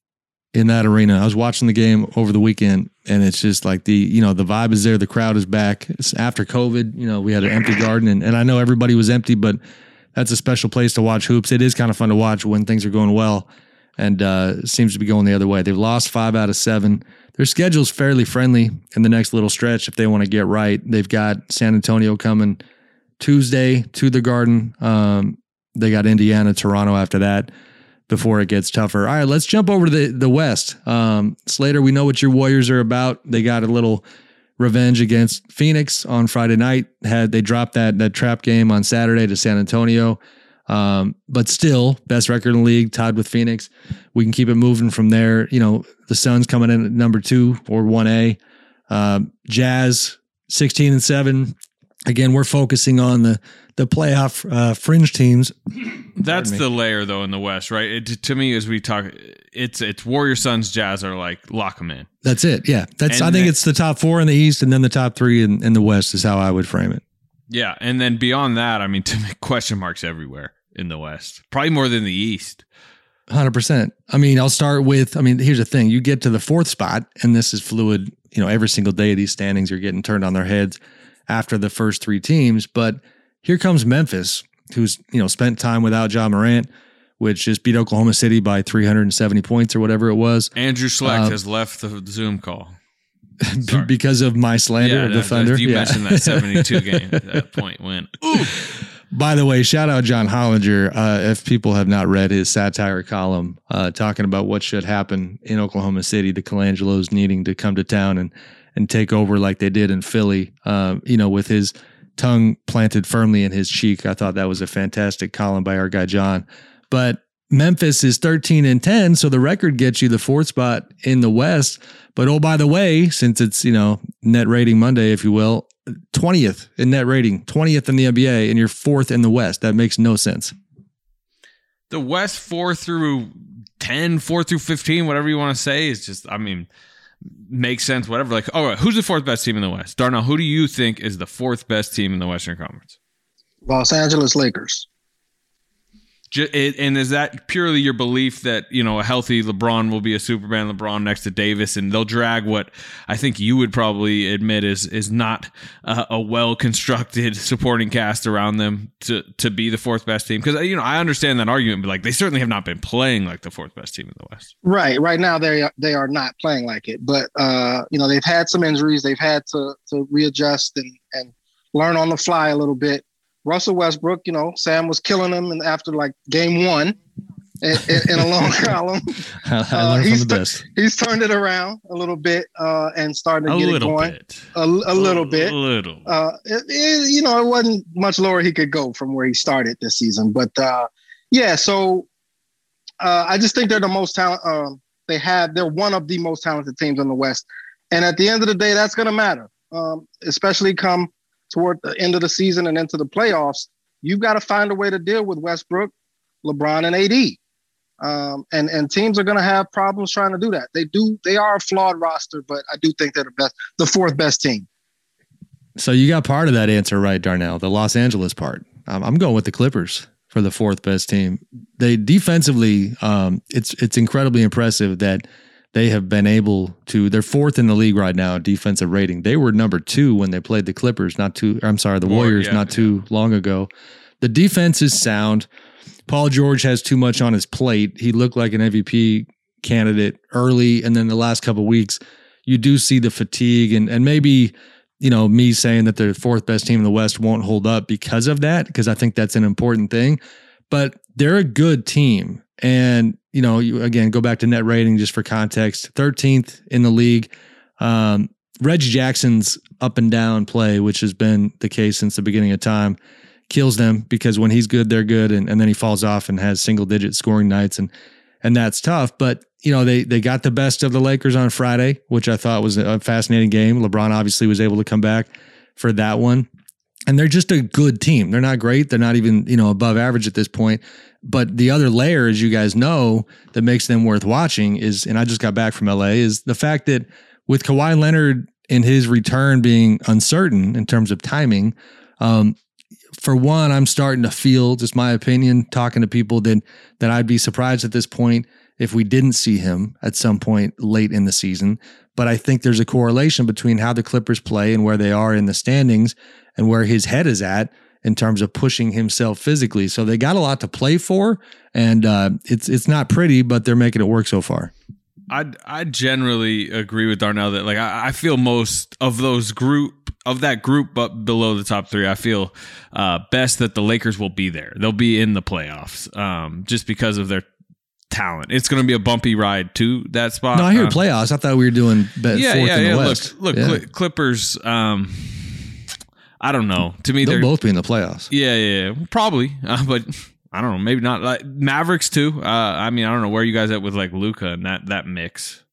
in that arena. I was watching the game over the weekend, and it's just like the, you know, the vibe is there. The crowd is back. It's after COVID, you know, we had an empty garden, and, and I know everybody was empty, but that's a special place to watch hoops. It is kind of fun to watch when things are going well, and uh, it seems to be going the other way. They've lost five out of seven. Their schedule's fairly friendly in the next little stretch if they want to get right. They've got San Antonio coming Tuesday to the Garden. Um, they got Indiana, Toronto after that, before it gets tougher. All right, let's jump over to the, the West. Um, Slater, we know what your Warriors are about. They got a little revenge against Phoenix on Friday night. Had they dropped that that trap game on Saturday to San Antonio. Um, but still, best record in the league, tied with Phoenix. We can keep it moving from there. You know, the Suns coming in at number two or one A. Um, Jazz, sixteen and seven. Again, we're focusing on the the playoff uh, fringe teams. That's the layer, though, in the West, right? It, to me, as we talk, it's it's Warriors, Suns, Jazz are like lock them in. That's it. Yeah, that's. And I think then, it's the top four in the East, and then the top three in, in the West is how I would frame it. Yeah, and then beyond that, I mean, to me, question marks everywhere in the West, probably more than the East. one hundred percent. I mean, I'll start with. I mean, here's the thing: you get to the fourth spot, and this is fluid. You know, every single day these standings are getting turned on their heads after the first three teams, but here comes Memphis, who's, you know, spent time without Ja Morant, which just beat Oklahoma City by three hundred seventy points or whatever it was. Andrew Schlecht uh, has left the Zoom call. because of my slander yeah, of the no, Thunder. You yeah. mentioned that seventy-two game, that point went. Ooh. By the way, shout out John Hollinger. Uh, if people have not read his satire column uh, talking about what should happen in Oklahoma City, the Colangelos needing to come to town and and take over like they did in Philly, uh, you know, with his tongue planted firmly in his cheek. I thought that was a fantastic column by our guy John. But Memphis is thirteen and ten, so the record gets you the fourth spot in the West. But oh, by the way, since it's, you know, net rating Monday, if you will, twentieth in net rating, twentieth in the N B A, and you're fourth in the West. That makes no sense. The West four through ten, four through fifteen, whatever you want to say, is just, I mean, makes sense, whatever. Like, all right, who's the fourth best team in the West? Darnell, who do you think is the fourth best team in the Western Conference? Los Angeles Lakers. Ju- it, and is that purely your belief that, you know, a healthy LeBron will be a Superman LeBron next to Davis, and they'll drag what I think you would probably admit is is not uh, a well-constructed supporting cast around them to, to be the fourth best team? Because, you know, I understand that argument, but like they certainly have not been playing like the fourth best team in the West. Right. Right now, they are, they are not playing like it. But, uh, you know, they've had some injuries. They've had to, to readjust and, and learn on the fly a little bit. Russell Westbrook, you know, Sam was killing him, and after like game one in, in, in a long column, I, I uh, learned he's, from the best. he's turned it around a little bit uh, and starting to A get it little going. bit. A, a little bit. A little. Uh, it, it, you know, it wasn't much lower he could go from where he started this season. But uh, yeah, so uh, I just think they're the most talent. Um, they have. They're one of the most talented teams in the West, and at the end of the day, that's going to matter, um, especially come toward the end of the season and into the playoffs. You've got to find a way to deal with Westbrook, LeBron, and A D. Um, and, and teams are going to have problems trying to do that. They do. They are a flawed roster, but I do think they're the best, the fourth best team. So you got part of that answer right, Darnell, the Los Angeles part. Um, I'm going with the Clippers for the fourth best team. They defensively, um, it's it's incredibly impressive that they have been able to, they're fourth in the league right now in defensive rating. They were number two when they played the Clippers, not too, I'm sorry, the Warriors yeah, not too yeah. long ago. The defense is sound. Paul George has too much on his plate. He looked like an M V P candidate early, and then the last couple of weeks, you do see the fatigue, and and maybe, you know, me saying that they're the fourth best team in the West won't hold up because of that, because I think that's an important thing. But they're a good team. And, you know, you again, go back to net rating just for context, thirteenth in the league. Um, Reggie Jackson's up and down play, which has been the case since the beginning of time, kills them, because when he's good, they're good. And, and then he falls off and has single digit scoring nights. And, and that's tough. But, you know, they, they got the best of the Lakers on Friday, which I thought was a fascinating game. LeBron obviously was able to come back for that one. And they're just a good team. They're not great. They're not even, you know, above average at this point. But the other layer, as you guys know, that makes them worth watching is, and I just got back from L A, is the fact that with Kawhi Leonard and his return being uncertain in terms of timing, um, for one, I'm starting to feel, just my opinion, talking to people, that that I'd be surprised at this point if we didn't see him at some point late in the season. But I think there's a correlation between how the Clippers play and where they are in the standings and where his head is at in terms of pushing himself physically. So they got a lot to play for, and uh, it's it's not pretty, but they're making it work so far. I I generally agree with Darnell that, like, I, I feel most of those group of that group, but below the top three, I feel uh, best that the Lakers will be there. They'll be in the playoffs, um, just because of their talent. It's going to be a bumpy ride to that spot. No, I hear uh, playoffs. I thought we were doing bet yeah, fourth yeah, in the yeah. West. Look, look, yeah. Cl- Clippers. Um, I don't know. To me, they'll they're both be in the playoffs. Yeah, yeah, yeah. Probably, uh, but I don't know. Maybe not. Like Mavericks too. Uh, I mean, I don't know where you guys at with like Luka and that that mix.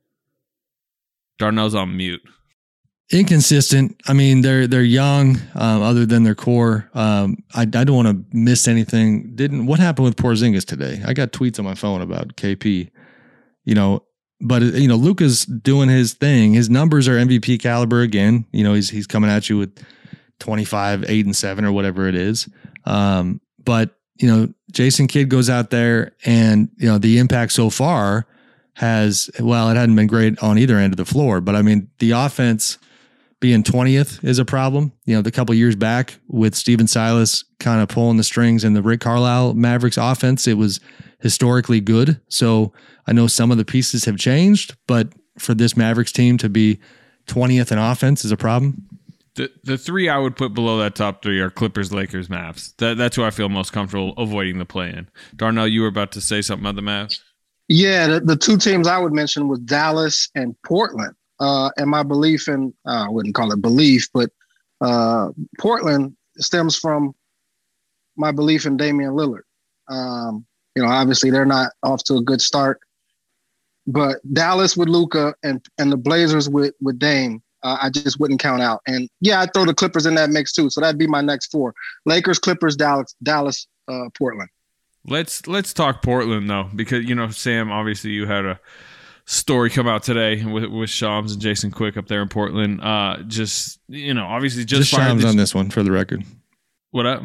Darnell's on mute. Inconsistent. I mean, they're they're young. Um, other than their core, um, I I don't want to miss anything. Didn't what happened with Porzingis today? I got tweets on my phone about K P. You know, but you know, Luka's doing his thing. His numbers are M V P caliber again. You know, he's he's coming at you with twenty-five, eight, and seven, or whatever it is. Um, but you know, Jason Kidd goes out there, and you know, the impact so far has, well, it hadn't been great on either end of the floor. But I mean, the offense being twentieth is a problem. You know, the couple years back with Steven Silas kind of pulling the strings in the Rick Carlisle Mavericks offense, it was historically good. So I know some of the pieces have changed, but for this Mavericks team to be twentieth in offense is a problem. The the three I would put below that top three are Clippers, Lakers, Mavs. That, that's who I feel most comfortable avoiding the play-in. Darnell, you were about to say something about the Mavs? Yeah, the, the two teams I would mention was Dallas and Portland. Uh, and my belief in, uh, I wouldn't call it belief, but uh, Portland stems from my belief in Damian Lillard. Um, you know, obviously they're not off to a good start, but Dallas with Luka and and the Blazers with, with Dame, uh, I just wouldn't count out. And yeah, I'd throw the Clippers in that mix too. So that'd be my next four: Lakers, Clippers, Dallas, Dallas, uh, Portland. Let's let's talk Portland though, because you know, Sam, obviously you had a story come out today with with Shams and Jason Quick up there in Portland. Uh, just you know, obviously just, just Shams on this one for the record. What up?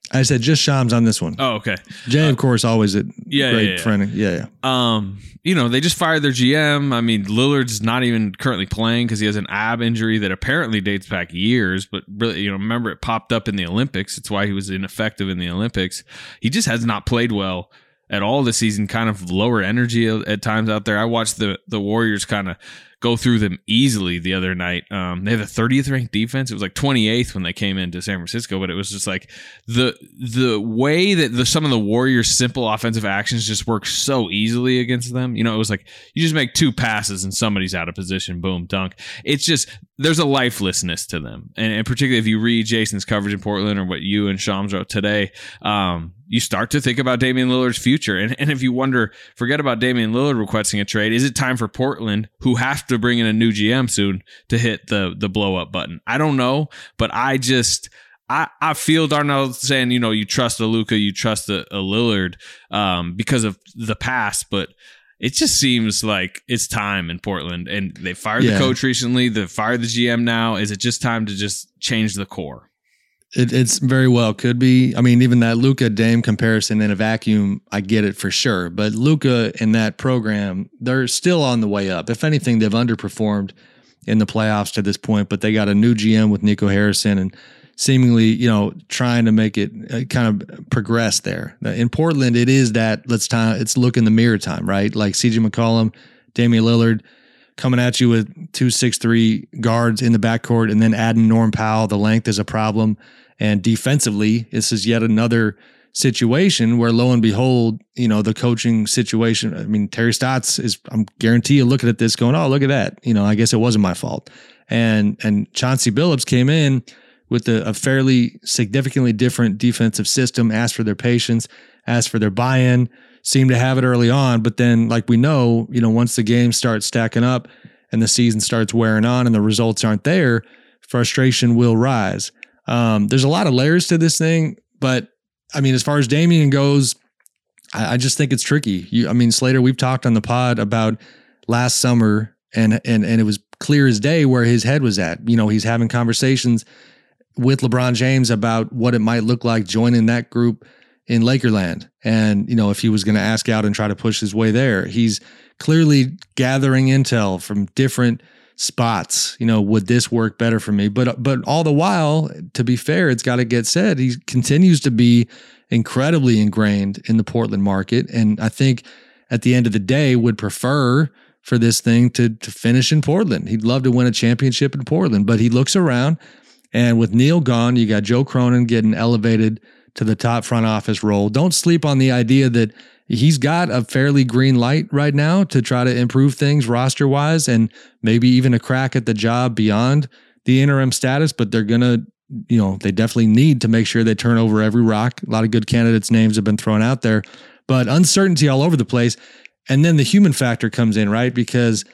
I said just Shams on this one. Oh, okay. Jay, uh, of course, always a yeah, great yeah, yeah. friend. Yeah, yeah. Um, you know, they just fired their G M. I mean, Lillard's not even currently playing because he has an ab injury that apparently dates back years. But really, you know, remember it popped up in the Olympics. It's why he was ineffective in the Olympics. He just has not played well at all this season. Kind of lower energy at times out there. I watched the the Warriors kind of go through them easily the other night. Um, they have a thirtieth ranked defense. It was like twenty-eighth when they came into San Francisco, but it was just like the the way that the, some of the Warriors' simple offensive actions just work so easily against them. You know, it was like you just make two passes and somebody's out of position, boom, dunk. It's just there's a lifelessness to them, and, and particularly if you read Jason's coverage in Portland or what you and Shams wrote today, um, you start to think about Damian Lillard's future. And, and if you wonder, forget about Damian Lillard requesting a trade. Is it time for Portland, who have to bring in a new G M soon, to hit the the blow up button? I don't know, but I just I, I feel Darnell saying, you know, you trust a Luka, you trust a, a Lillard um, because of the past, but it just seems like it's time in Portland. And they fired yeah. the coach recently. They fired the G M now. Is it just time to just change the core? It, it's very well could be. I mean, even that Luka Dame comparison in a vacuum, I get it for sure. But Luka and that program, they're still on the way up. If anything, they've underperformed in the playoffs to this point. But they got a new G M with Nico Harrison and seemingly, you know, trying to make it uh, kind of progress there. In Portland, it is that let's time. It's look in the mirror time, right? Like C J McCollum, Damian Lillard coming at you with two six three guards in the backcourt, and then adding Norm Powell. The length is a problem. And defensively, this is yet another situation where, lo and behold, you know, the coaching situation. I mean, Terry Stotts is, I'm guarantee you looking at this going, oh, look at that. You know, I guess it wasn't my fault. And and Chauncey Billups came in with a, a fairly significantly different defensive system, asked for their patience, asked for their buy-in, seemed to have it early on. But then, like we know, you know, once the games start stacking up and the season starts wearing on and the results aren't there, frustration will rise. Um, there's a lot of layers to this thing, but I mean, as far as Damian goes, I, I just think it's tricky. You, I mean, Slater, we've talked on the pod about last summer, and and and it was clear as day where his head was at. You know, he's having conversations with LeBron James about what it might look like joining that group in Lakerland, and you know, if he was going to ask out and try to push his way there, he's clearly gathering intel from different spots. You know, would this work better for me? But but all the while, to be fair, it's got to get said, he continues to be incredibly ingrained in the Portland market, and I think at the end of the day would prefer for this thing to to finish in Portland. He'd love to win a championship in Portland, but he looks around, and with Neil gone, you got Joe Cronin getting elevated to the top front office role. Don't sleep on the idea that he's got a fairly green light right now to try to improve things roster wise and maybe even a crack at the job beyond the interim status, but they're going to, you know, they definitely need to make sure they turn over every rock. A lot of good candidates' names have been thrown out there, but uncertainty all over the place. And then the human factor comes in, right? Because,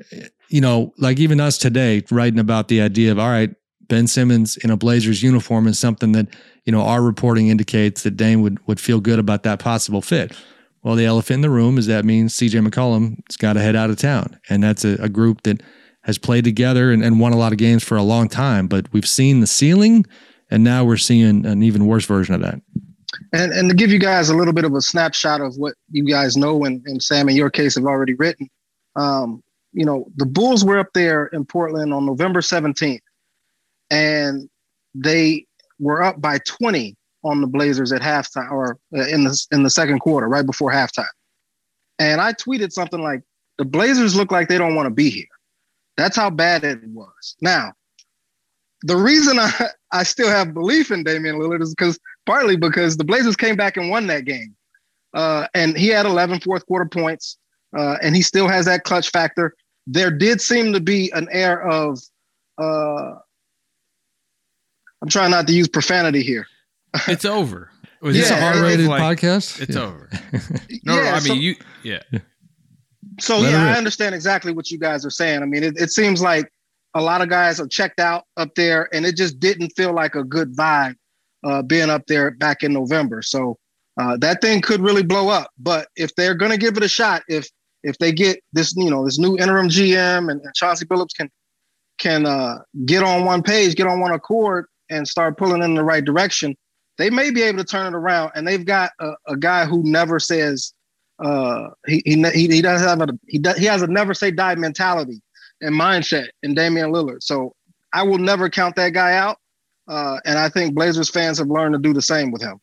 you know, like even us today writing about the idea of, all right, Ben Simmons in a Blazers uniform is something that, you know, our reporting indicates that Dame would, would feel good about that possible fit. Well, the elephant in the room is that means C J McCollum's got to head out of town. And that's a, a group that has played together and, and won a lot of games for a long time. But we've seen the ceiling, and now we're seeing an even worse version of that. And and to give you guys a little bit of a snapshot of what you guys know, and, and Sam, in your case, have already written, um, you know, the Bulls were up there in Portland on November seventeenth, and they were up by twenty on the Blazers at halftime, or in the in the second quarter, right before halftime. And I tweeted something like, the Blazers look like they don't want to be here. That's how bad it was. Now, the reason I, I still have belief in Damian Lillard is because partly because the Blazers came back and won that game. Uh, and he had eleven fourth quarter points, uh, and he still has that clutch factor. There did seem to be an air of, uh, I'm trying not to use profanity here. It's over. Was yeah, this an R-rated like, podcast? It's yeah. over. No, yeah, I mean, so, you, yeah. So, Let yeah, I understand exactly what you guys are saying. I mean, it, it seems like a lot of guys are checked out up there, and it just didn't feel like a good vibe uh, being up there back in November. So uh, that thing could really blow up. But if they're going to give it a shot, if if they get this, you know, this new interim G M and, and Chauncey Billups can, can uh, get on one page, get on one accord, and start pulling in the right direction, they may be able to turn it around. And they've got a, a guy who never says uh, he, he he he doesn't have a he does, he has a never say die mentality and mindset in Damian Lillard. So I will never count that guy out. Uh, and I think Blazers fans have learned to do the same with him.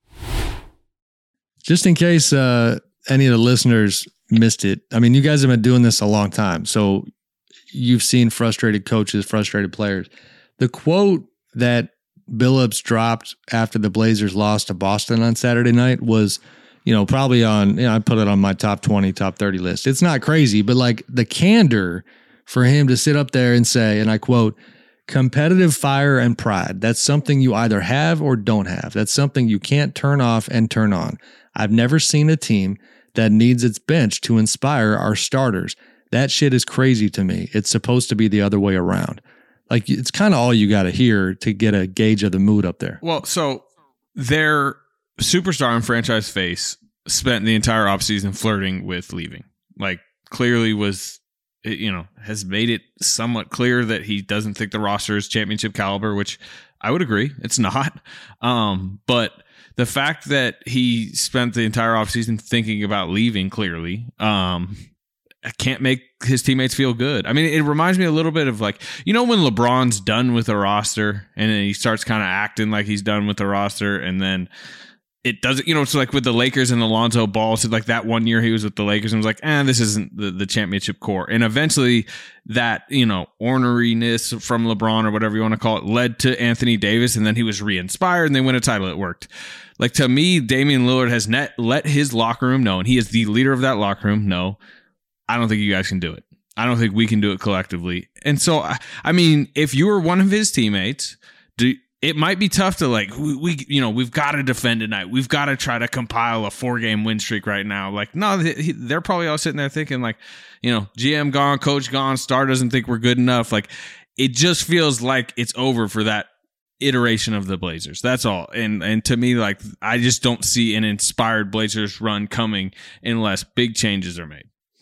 Just in case uh, any of the listeners missed it, I mean, you guys have been doing this a long time. So you've seen frustrated coaches, frustrated players. The quote that Billups dropped after the Blazers lost to Boston on Saturday night was, you know, probably on, you know, I put it on my top twenty, top thirty list. It's not crazy, but like the candor for him to sit up there and say, and I quote, competitive fire and pride. That's something you either have or don't have. That's something you can't turn off and turn on. I've never seen a team that needs its bench to inspire our starters. That shit is crazy to me. It's supposed to be the other way around. Like, it's kind of all you got to hear to get a gauge of the mood up there. Well, so their superstar and franchise face spent the entire offseason flirting with leaving. Like, clearly was, you know, has made it somewhat clear that he doesn't think the roster is championship caliber, which I would agree. It's not. Um, but the fact that he spent the entire offseason thinking about leaving, clearly, um, can't make his teammates feel good. I mean, it reminds me a little bit of like, you know, when LeBron's done with a roster and then he starts kind of acting like he's done with the roster, and then it doesn't, you know, it's like with the Lakers and Alonzo Ball. So like that one year he was with the Lakers and was like, eh, this isn't the, the championship core. And eventually that, you know, orneriness from LeBron or whatever you want to call it led to Anthony Davis. And then he was re-inspired and they win a title. It worked. Like, to me, Damian Lillard has net let his locker room know, and he is the leader of that locker room. No, I don't think you guys can do it. I don't think we can do it collectively. And so, I, I mean, if you were one of his teammates, do, it might be tough to like, we, we you know, we've got to defend tonight. We've got to try to compile a four game win streak right now. Like, no, they, they're probably all sitting there thinking like, you know, G M gone, coach gone, star doesn't think we're good enough. Like, it just feels like it's over for that iteration of the Blazers. That's all. And and to me, like, I just don't see an inspired Blazers run coming unless big changes are made.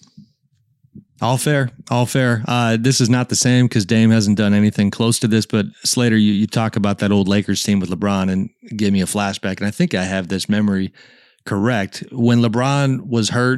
All fair, all fair. Uh, this is not the same because Dame hasn't done anything close to this, but Slater, you, you talk about that old Lakers team with LeBron and give me a flashback. And I think I have this memory correct. When LeBron was hurt,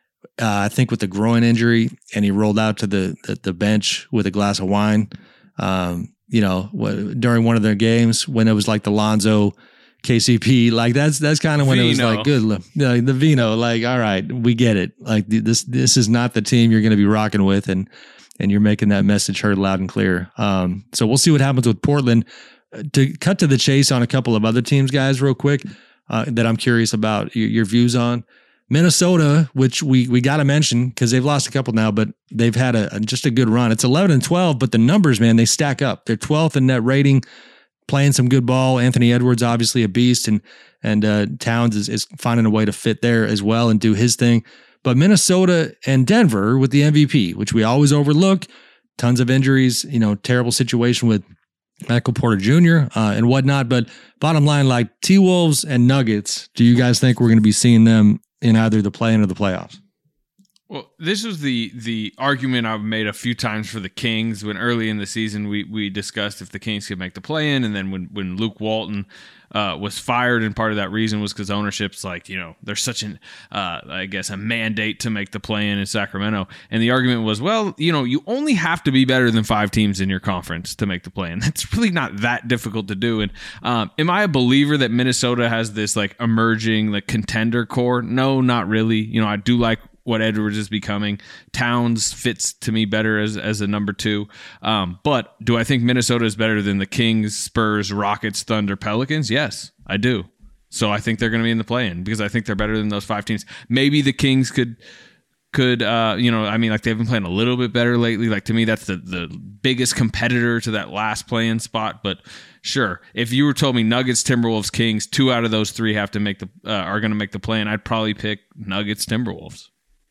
uh, I think with the groin injury, and he rolled out to the, the, the bench with a glass of wine, um, you know, during one of their games when it was like the Lonzo K C P, like that's that's kind of when Vino. It was like good, like the Vino, like, all right, we get it. Like this this is not the team you're going to be rocking with, and and you're making that message heard loud and clear. Um, so we'll see what happens with Portland. To cut to the chase on a couple of other teams, guys, real quick, uh, that I'm curious about your, your views on. Minnesota, which we we got to mention because they've lost a couple now, but they've had a, a just a good run. It's eleven and twelve, but the numbers, man, they stack up. They're twelfth in net rating, playing some good ball. Anthony Edwards, obviously a beast, and and uh, Towns is, is finding a way to fit there as well and do his thing. But Minnesota and Denver with the M V P, which we always overlook, tons of injuries, you know, terrible situation with Michael Porter Junior uh, and whatnot. But bottom line, like T-Wolves and Nuggets, do you guys think we're going to be seeing them in either the play-in or the playoffs? Well, this was the the argument I've made a few times for the Kings when early in the season we we discussed if the Kings could make the play-in, and then when, when Luke Walton uh, was fired, and part of that reason was because ownership's like, you know, there's such an, uh, I guess, a mandate to make the play-in in Sacramento. And the argument was, well, you know, you only have to be better than five teams in your conference to make the play-in. That's really not that difficult to do. And um, am I a believer that Minnesota has this like emerging like contender core? No, not really. You know, I do like what Edwards is becoming. Towns fits to me better as as a number two. Um, but do I think Minnesota is better than the Kings, Spurs, Rockets, Thunder, Pelicans? Yes, I do. So I think they're going to be in the play-in because I think they're better than those five teams. Maybe the Kings could, could uh, you know, I mean, like they've been playing a little bit better lately. Like to me, that's the, the biggest competitor to that last play-in spot. But sure, if you were told me Nuggets, Timberwolves, Kings, two out of those three have to make the uh, are going to make the play-in, I'd probably pick Nuggets, Timberwolves.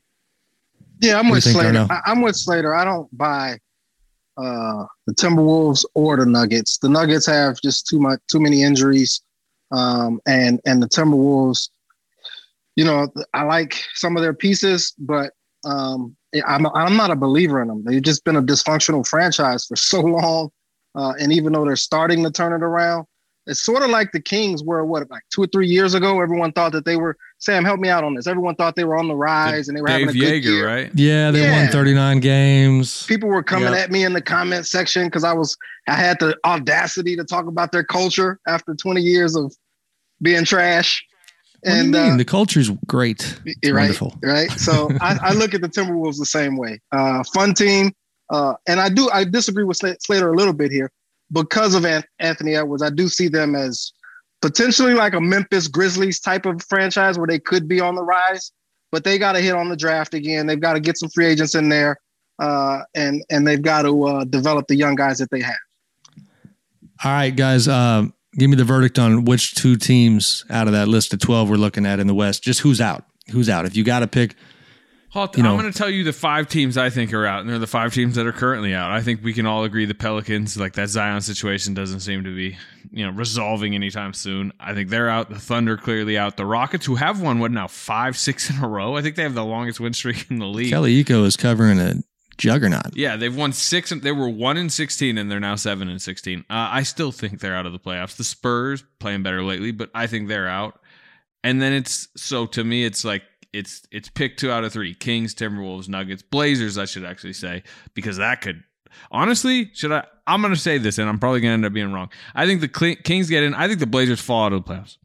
Yeah, I'm with Slater. I, I'm with Slater. I don't buy uh, the Timberwolves or the Nuggets. The Nuggets have just too much, too many injuries, um, and and the Timberwolves, you know, I like some of their pieces, but um, I'm I'm not a believer in them. They've just been a dysfunctional franchise for so long, uh, and even though they're starting to turn it around, It's sort of like the Kings were, what, like two or three years ago? Everyone thought that they were, Sam, help me out on this. Everyone thought they were on the rise the and they were Dave having a good Yeager, year. Right? Yeah, they yeah. won thirty-nine games. People were coming yep. at me in the comment section because I was, I had the audacity to talk about their culture after twenty years of being trash. What and do you mean? Uh, the culture's great. It's right, wonderful. Right. So I, I look at the Timberwolves the same way. Uh, fun team. Uh, and I do, I disagree with Slater a little bit here because of Anthony Edwards. I do see them as potentially like a Memphis Grizzlies type of franchise where they could be on the rise, but they got to hit on the draft again. They've got to get some free agents in there, uh, and and they've got to uh, develop the young guys that they have. All right, guys, um, give me the verdict on which two teams out of that list of twelve we're looking at in the West. Just who's out? Who's out? If you got to pick. Halt, you know, I'm going to tell you the five teams I think are out, and they're the five teams that are currently out. I think we can all agree the Pelicans, like that Zion situation doesn't seem to be, you know, resolving anytime soon. I think they're out. The Thunder clearly out. The Rockets, who have won, what now, five, six in a row? I think they have the longest win streak in the league. Kelly Eco is covering a juggernaut. Yeah, they've won six. They were one and sixteen, and they're now seven and sixteen. Uh, I still think they're out of the playoffs. The Spurs playing better lately, but I think they're out. And then it's so to me, it's like it's it's pick two out of three: Kings, Timberwolves, Nuggets, Blazers. I should actually say because that could honestly should I? I'm going to say this, and I'm probably going to end up being wrong. I think the Kings get in. I think the Blazers fall out of the playoffs.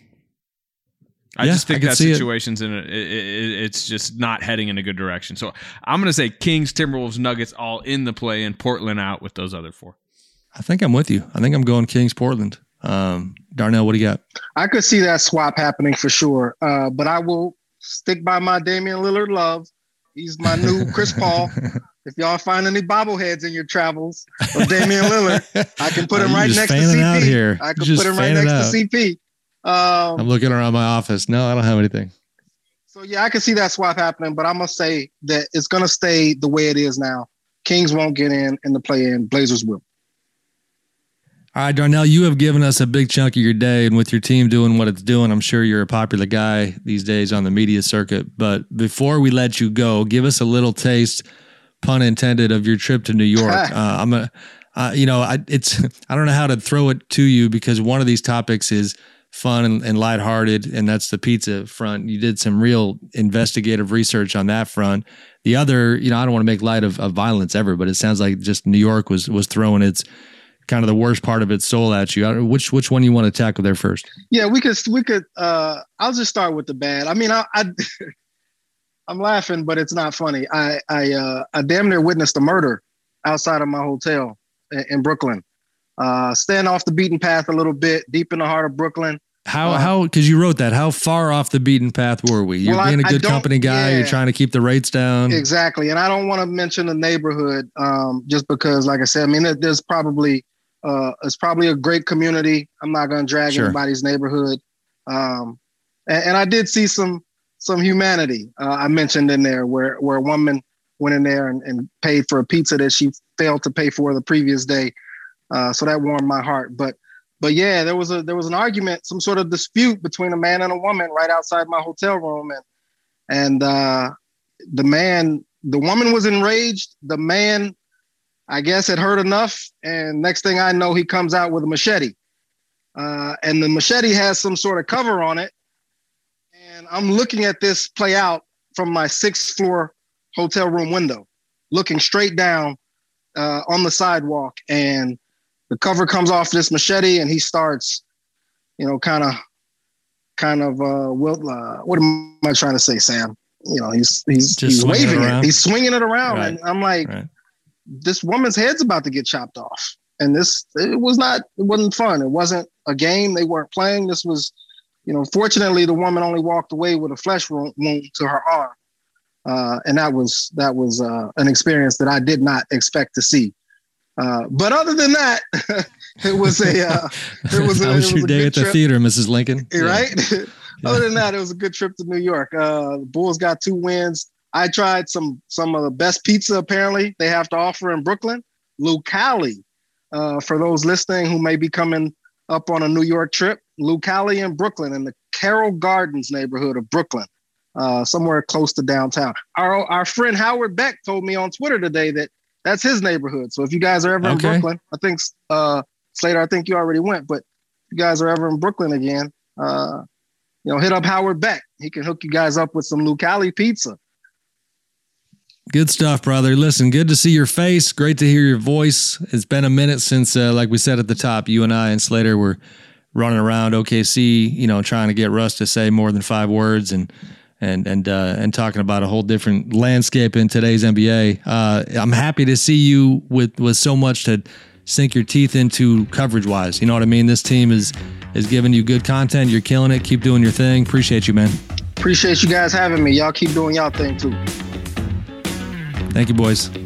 I yeah, just think I that see situation's it. in a, it, it, it's just not heading in a good direction. So I'm going to say Kings, Timberwolves, Nuggets all in the play, and Portland out with those other four. I think I'm with you. I think I'm going Kings, Portland. Um, Darnell, what do you got? I could see that swap happening for sure, uh, but I will stick by my Damian Lillard love. He's my new Chris Paul. If y'all find any bobbleheads in your travels of Damian Lillard, I can put him right next to C P. Out here. I can put him right next out. to C P. Um, I'm looking around my office. No, I don't have anything. So, yeah, I can see that swap happening, but I'm going to say that it's going to stay the way it is now. Kings won't get in in the play-in. Blazers will. All right, Darnell, you have given us a big chunk of your day, and with your team doing what it's doing, I'm sure you're a popular guy these days on the media circuit. But before we let you go, give us a little taste, pun intended, of your trip to New York. uh, I'm a, uh, you know, I, it's I don't know how to throw it to you because one of these topics is fun and, and lighthearted, and that's the pizza front. You did some real investigative research on that front. The other, you know, I don't want to make light of, of violence ever, but it sounds like just New York was was throwing its kind of the worst part of its soul at you. Which which one you want to tackle there first? Yeah, we could we could. Uh, I'll just start with the bad. I mean, I, I I'm laughing, but it's not funny. I I uh, I damn near witnessed a murder outside of my hotel in, in Brooklyn. Uh, staying off the beaten path a little bit, deep in the heart of Brooklyn. How uh, how because you wrote that. How far off the beaten path were we? You're well, being I, a good I company guy. yeah. You're trying to keep the rates down. Exactly, and I don't want to mention the neighborhood um, just because, like I said, I mean, there's probably. Uh, it's probably a great community. I'm not going to drag sure. anybody's neighborhood. Um, and, and I did see some some humanity uh, I mentioned in there where, where a woman went in there and, and paid for a pizza that she failed to pay for the previous day. Uh, so that warmed my heart. But but yeah, there was a there was an argument, some sort of dispute between a man and a woman right outside my hotel room. And and uh, the man, the woman was enraged. The man, I guess, had heard enough, and next thing I know, he comes out with a machete. Uh, and the machete has some sort of cover on it. And I'm looking at this play out from my sixth floor hotel room window, looking straight down uh, on the sidewalk. And the cover comes off this machete, and he starts, you know, kind of, kind of, uh, will, uh, what am I trying to say, Sam? You know, he's he's Just he's waving it, it. He's swinging it around, right. and I'm like. Right. This woman's head's about to get chopped off. And this, it was not, it wasn't fun. It wasn't a game. They weren't playing. This was, you know, fortunately the woman only walked away with a flesh wound to her arm. Uh, and that was, that was uh, an experience that I did not expect to see. Uh, but other than that, it was a, uh, it was a, How was, it was your day at the trip. theater, Missus Lincoln? Right? Yeah. Other than that, it was a good trip to New York. Uh, the Bulls got two wins. I tried some some of the best pizza, apparently, they have to offer in Brooklyn. Lucali, uh, for those listening who may be coming up on a New York trip, Lucali in Brooklyn, in the Carroll Gardens neighborhood of Brooklyn, uh, somewhere close to downtown. Our our friend Howard Beck told me on Twitter today that that's his neighborhood. So if you guys are ever Okay. in Brooklyn, I think, uh, Slater, I think you already went, but if you guys are ever in Brooklyn again, uh, you know, hit up Howard Beck. He can hook you guys up with some Lucali pizza. Good stuff, brother. Listen, good to see your face. Great to hear your voice. It's been a minute since, uh, like we said at the top, you and I and Slater were running around O K C, you know, trying to get Russ to say more than five words and and and uh, and talking about a whole different landscape in today's N B A. Uh, I'm happy to see you with with so much to sink your teeth into coverage wise. You know what I mean? This team is is giving you good content. You're killing it. Keep doing your thing. Appreciate you, man. Appreciate you guys having me. Y'all keep doing y'all thing too. Thank you, boys.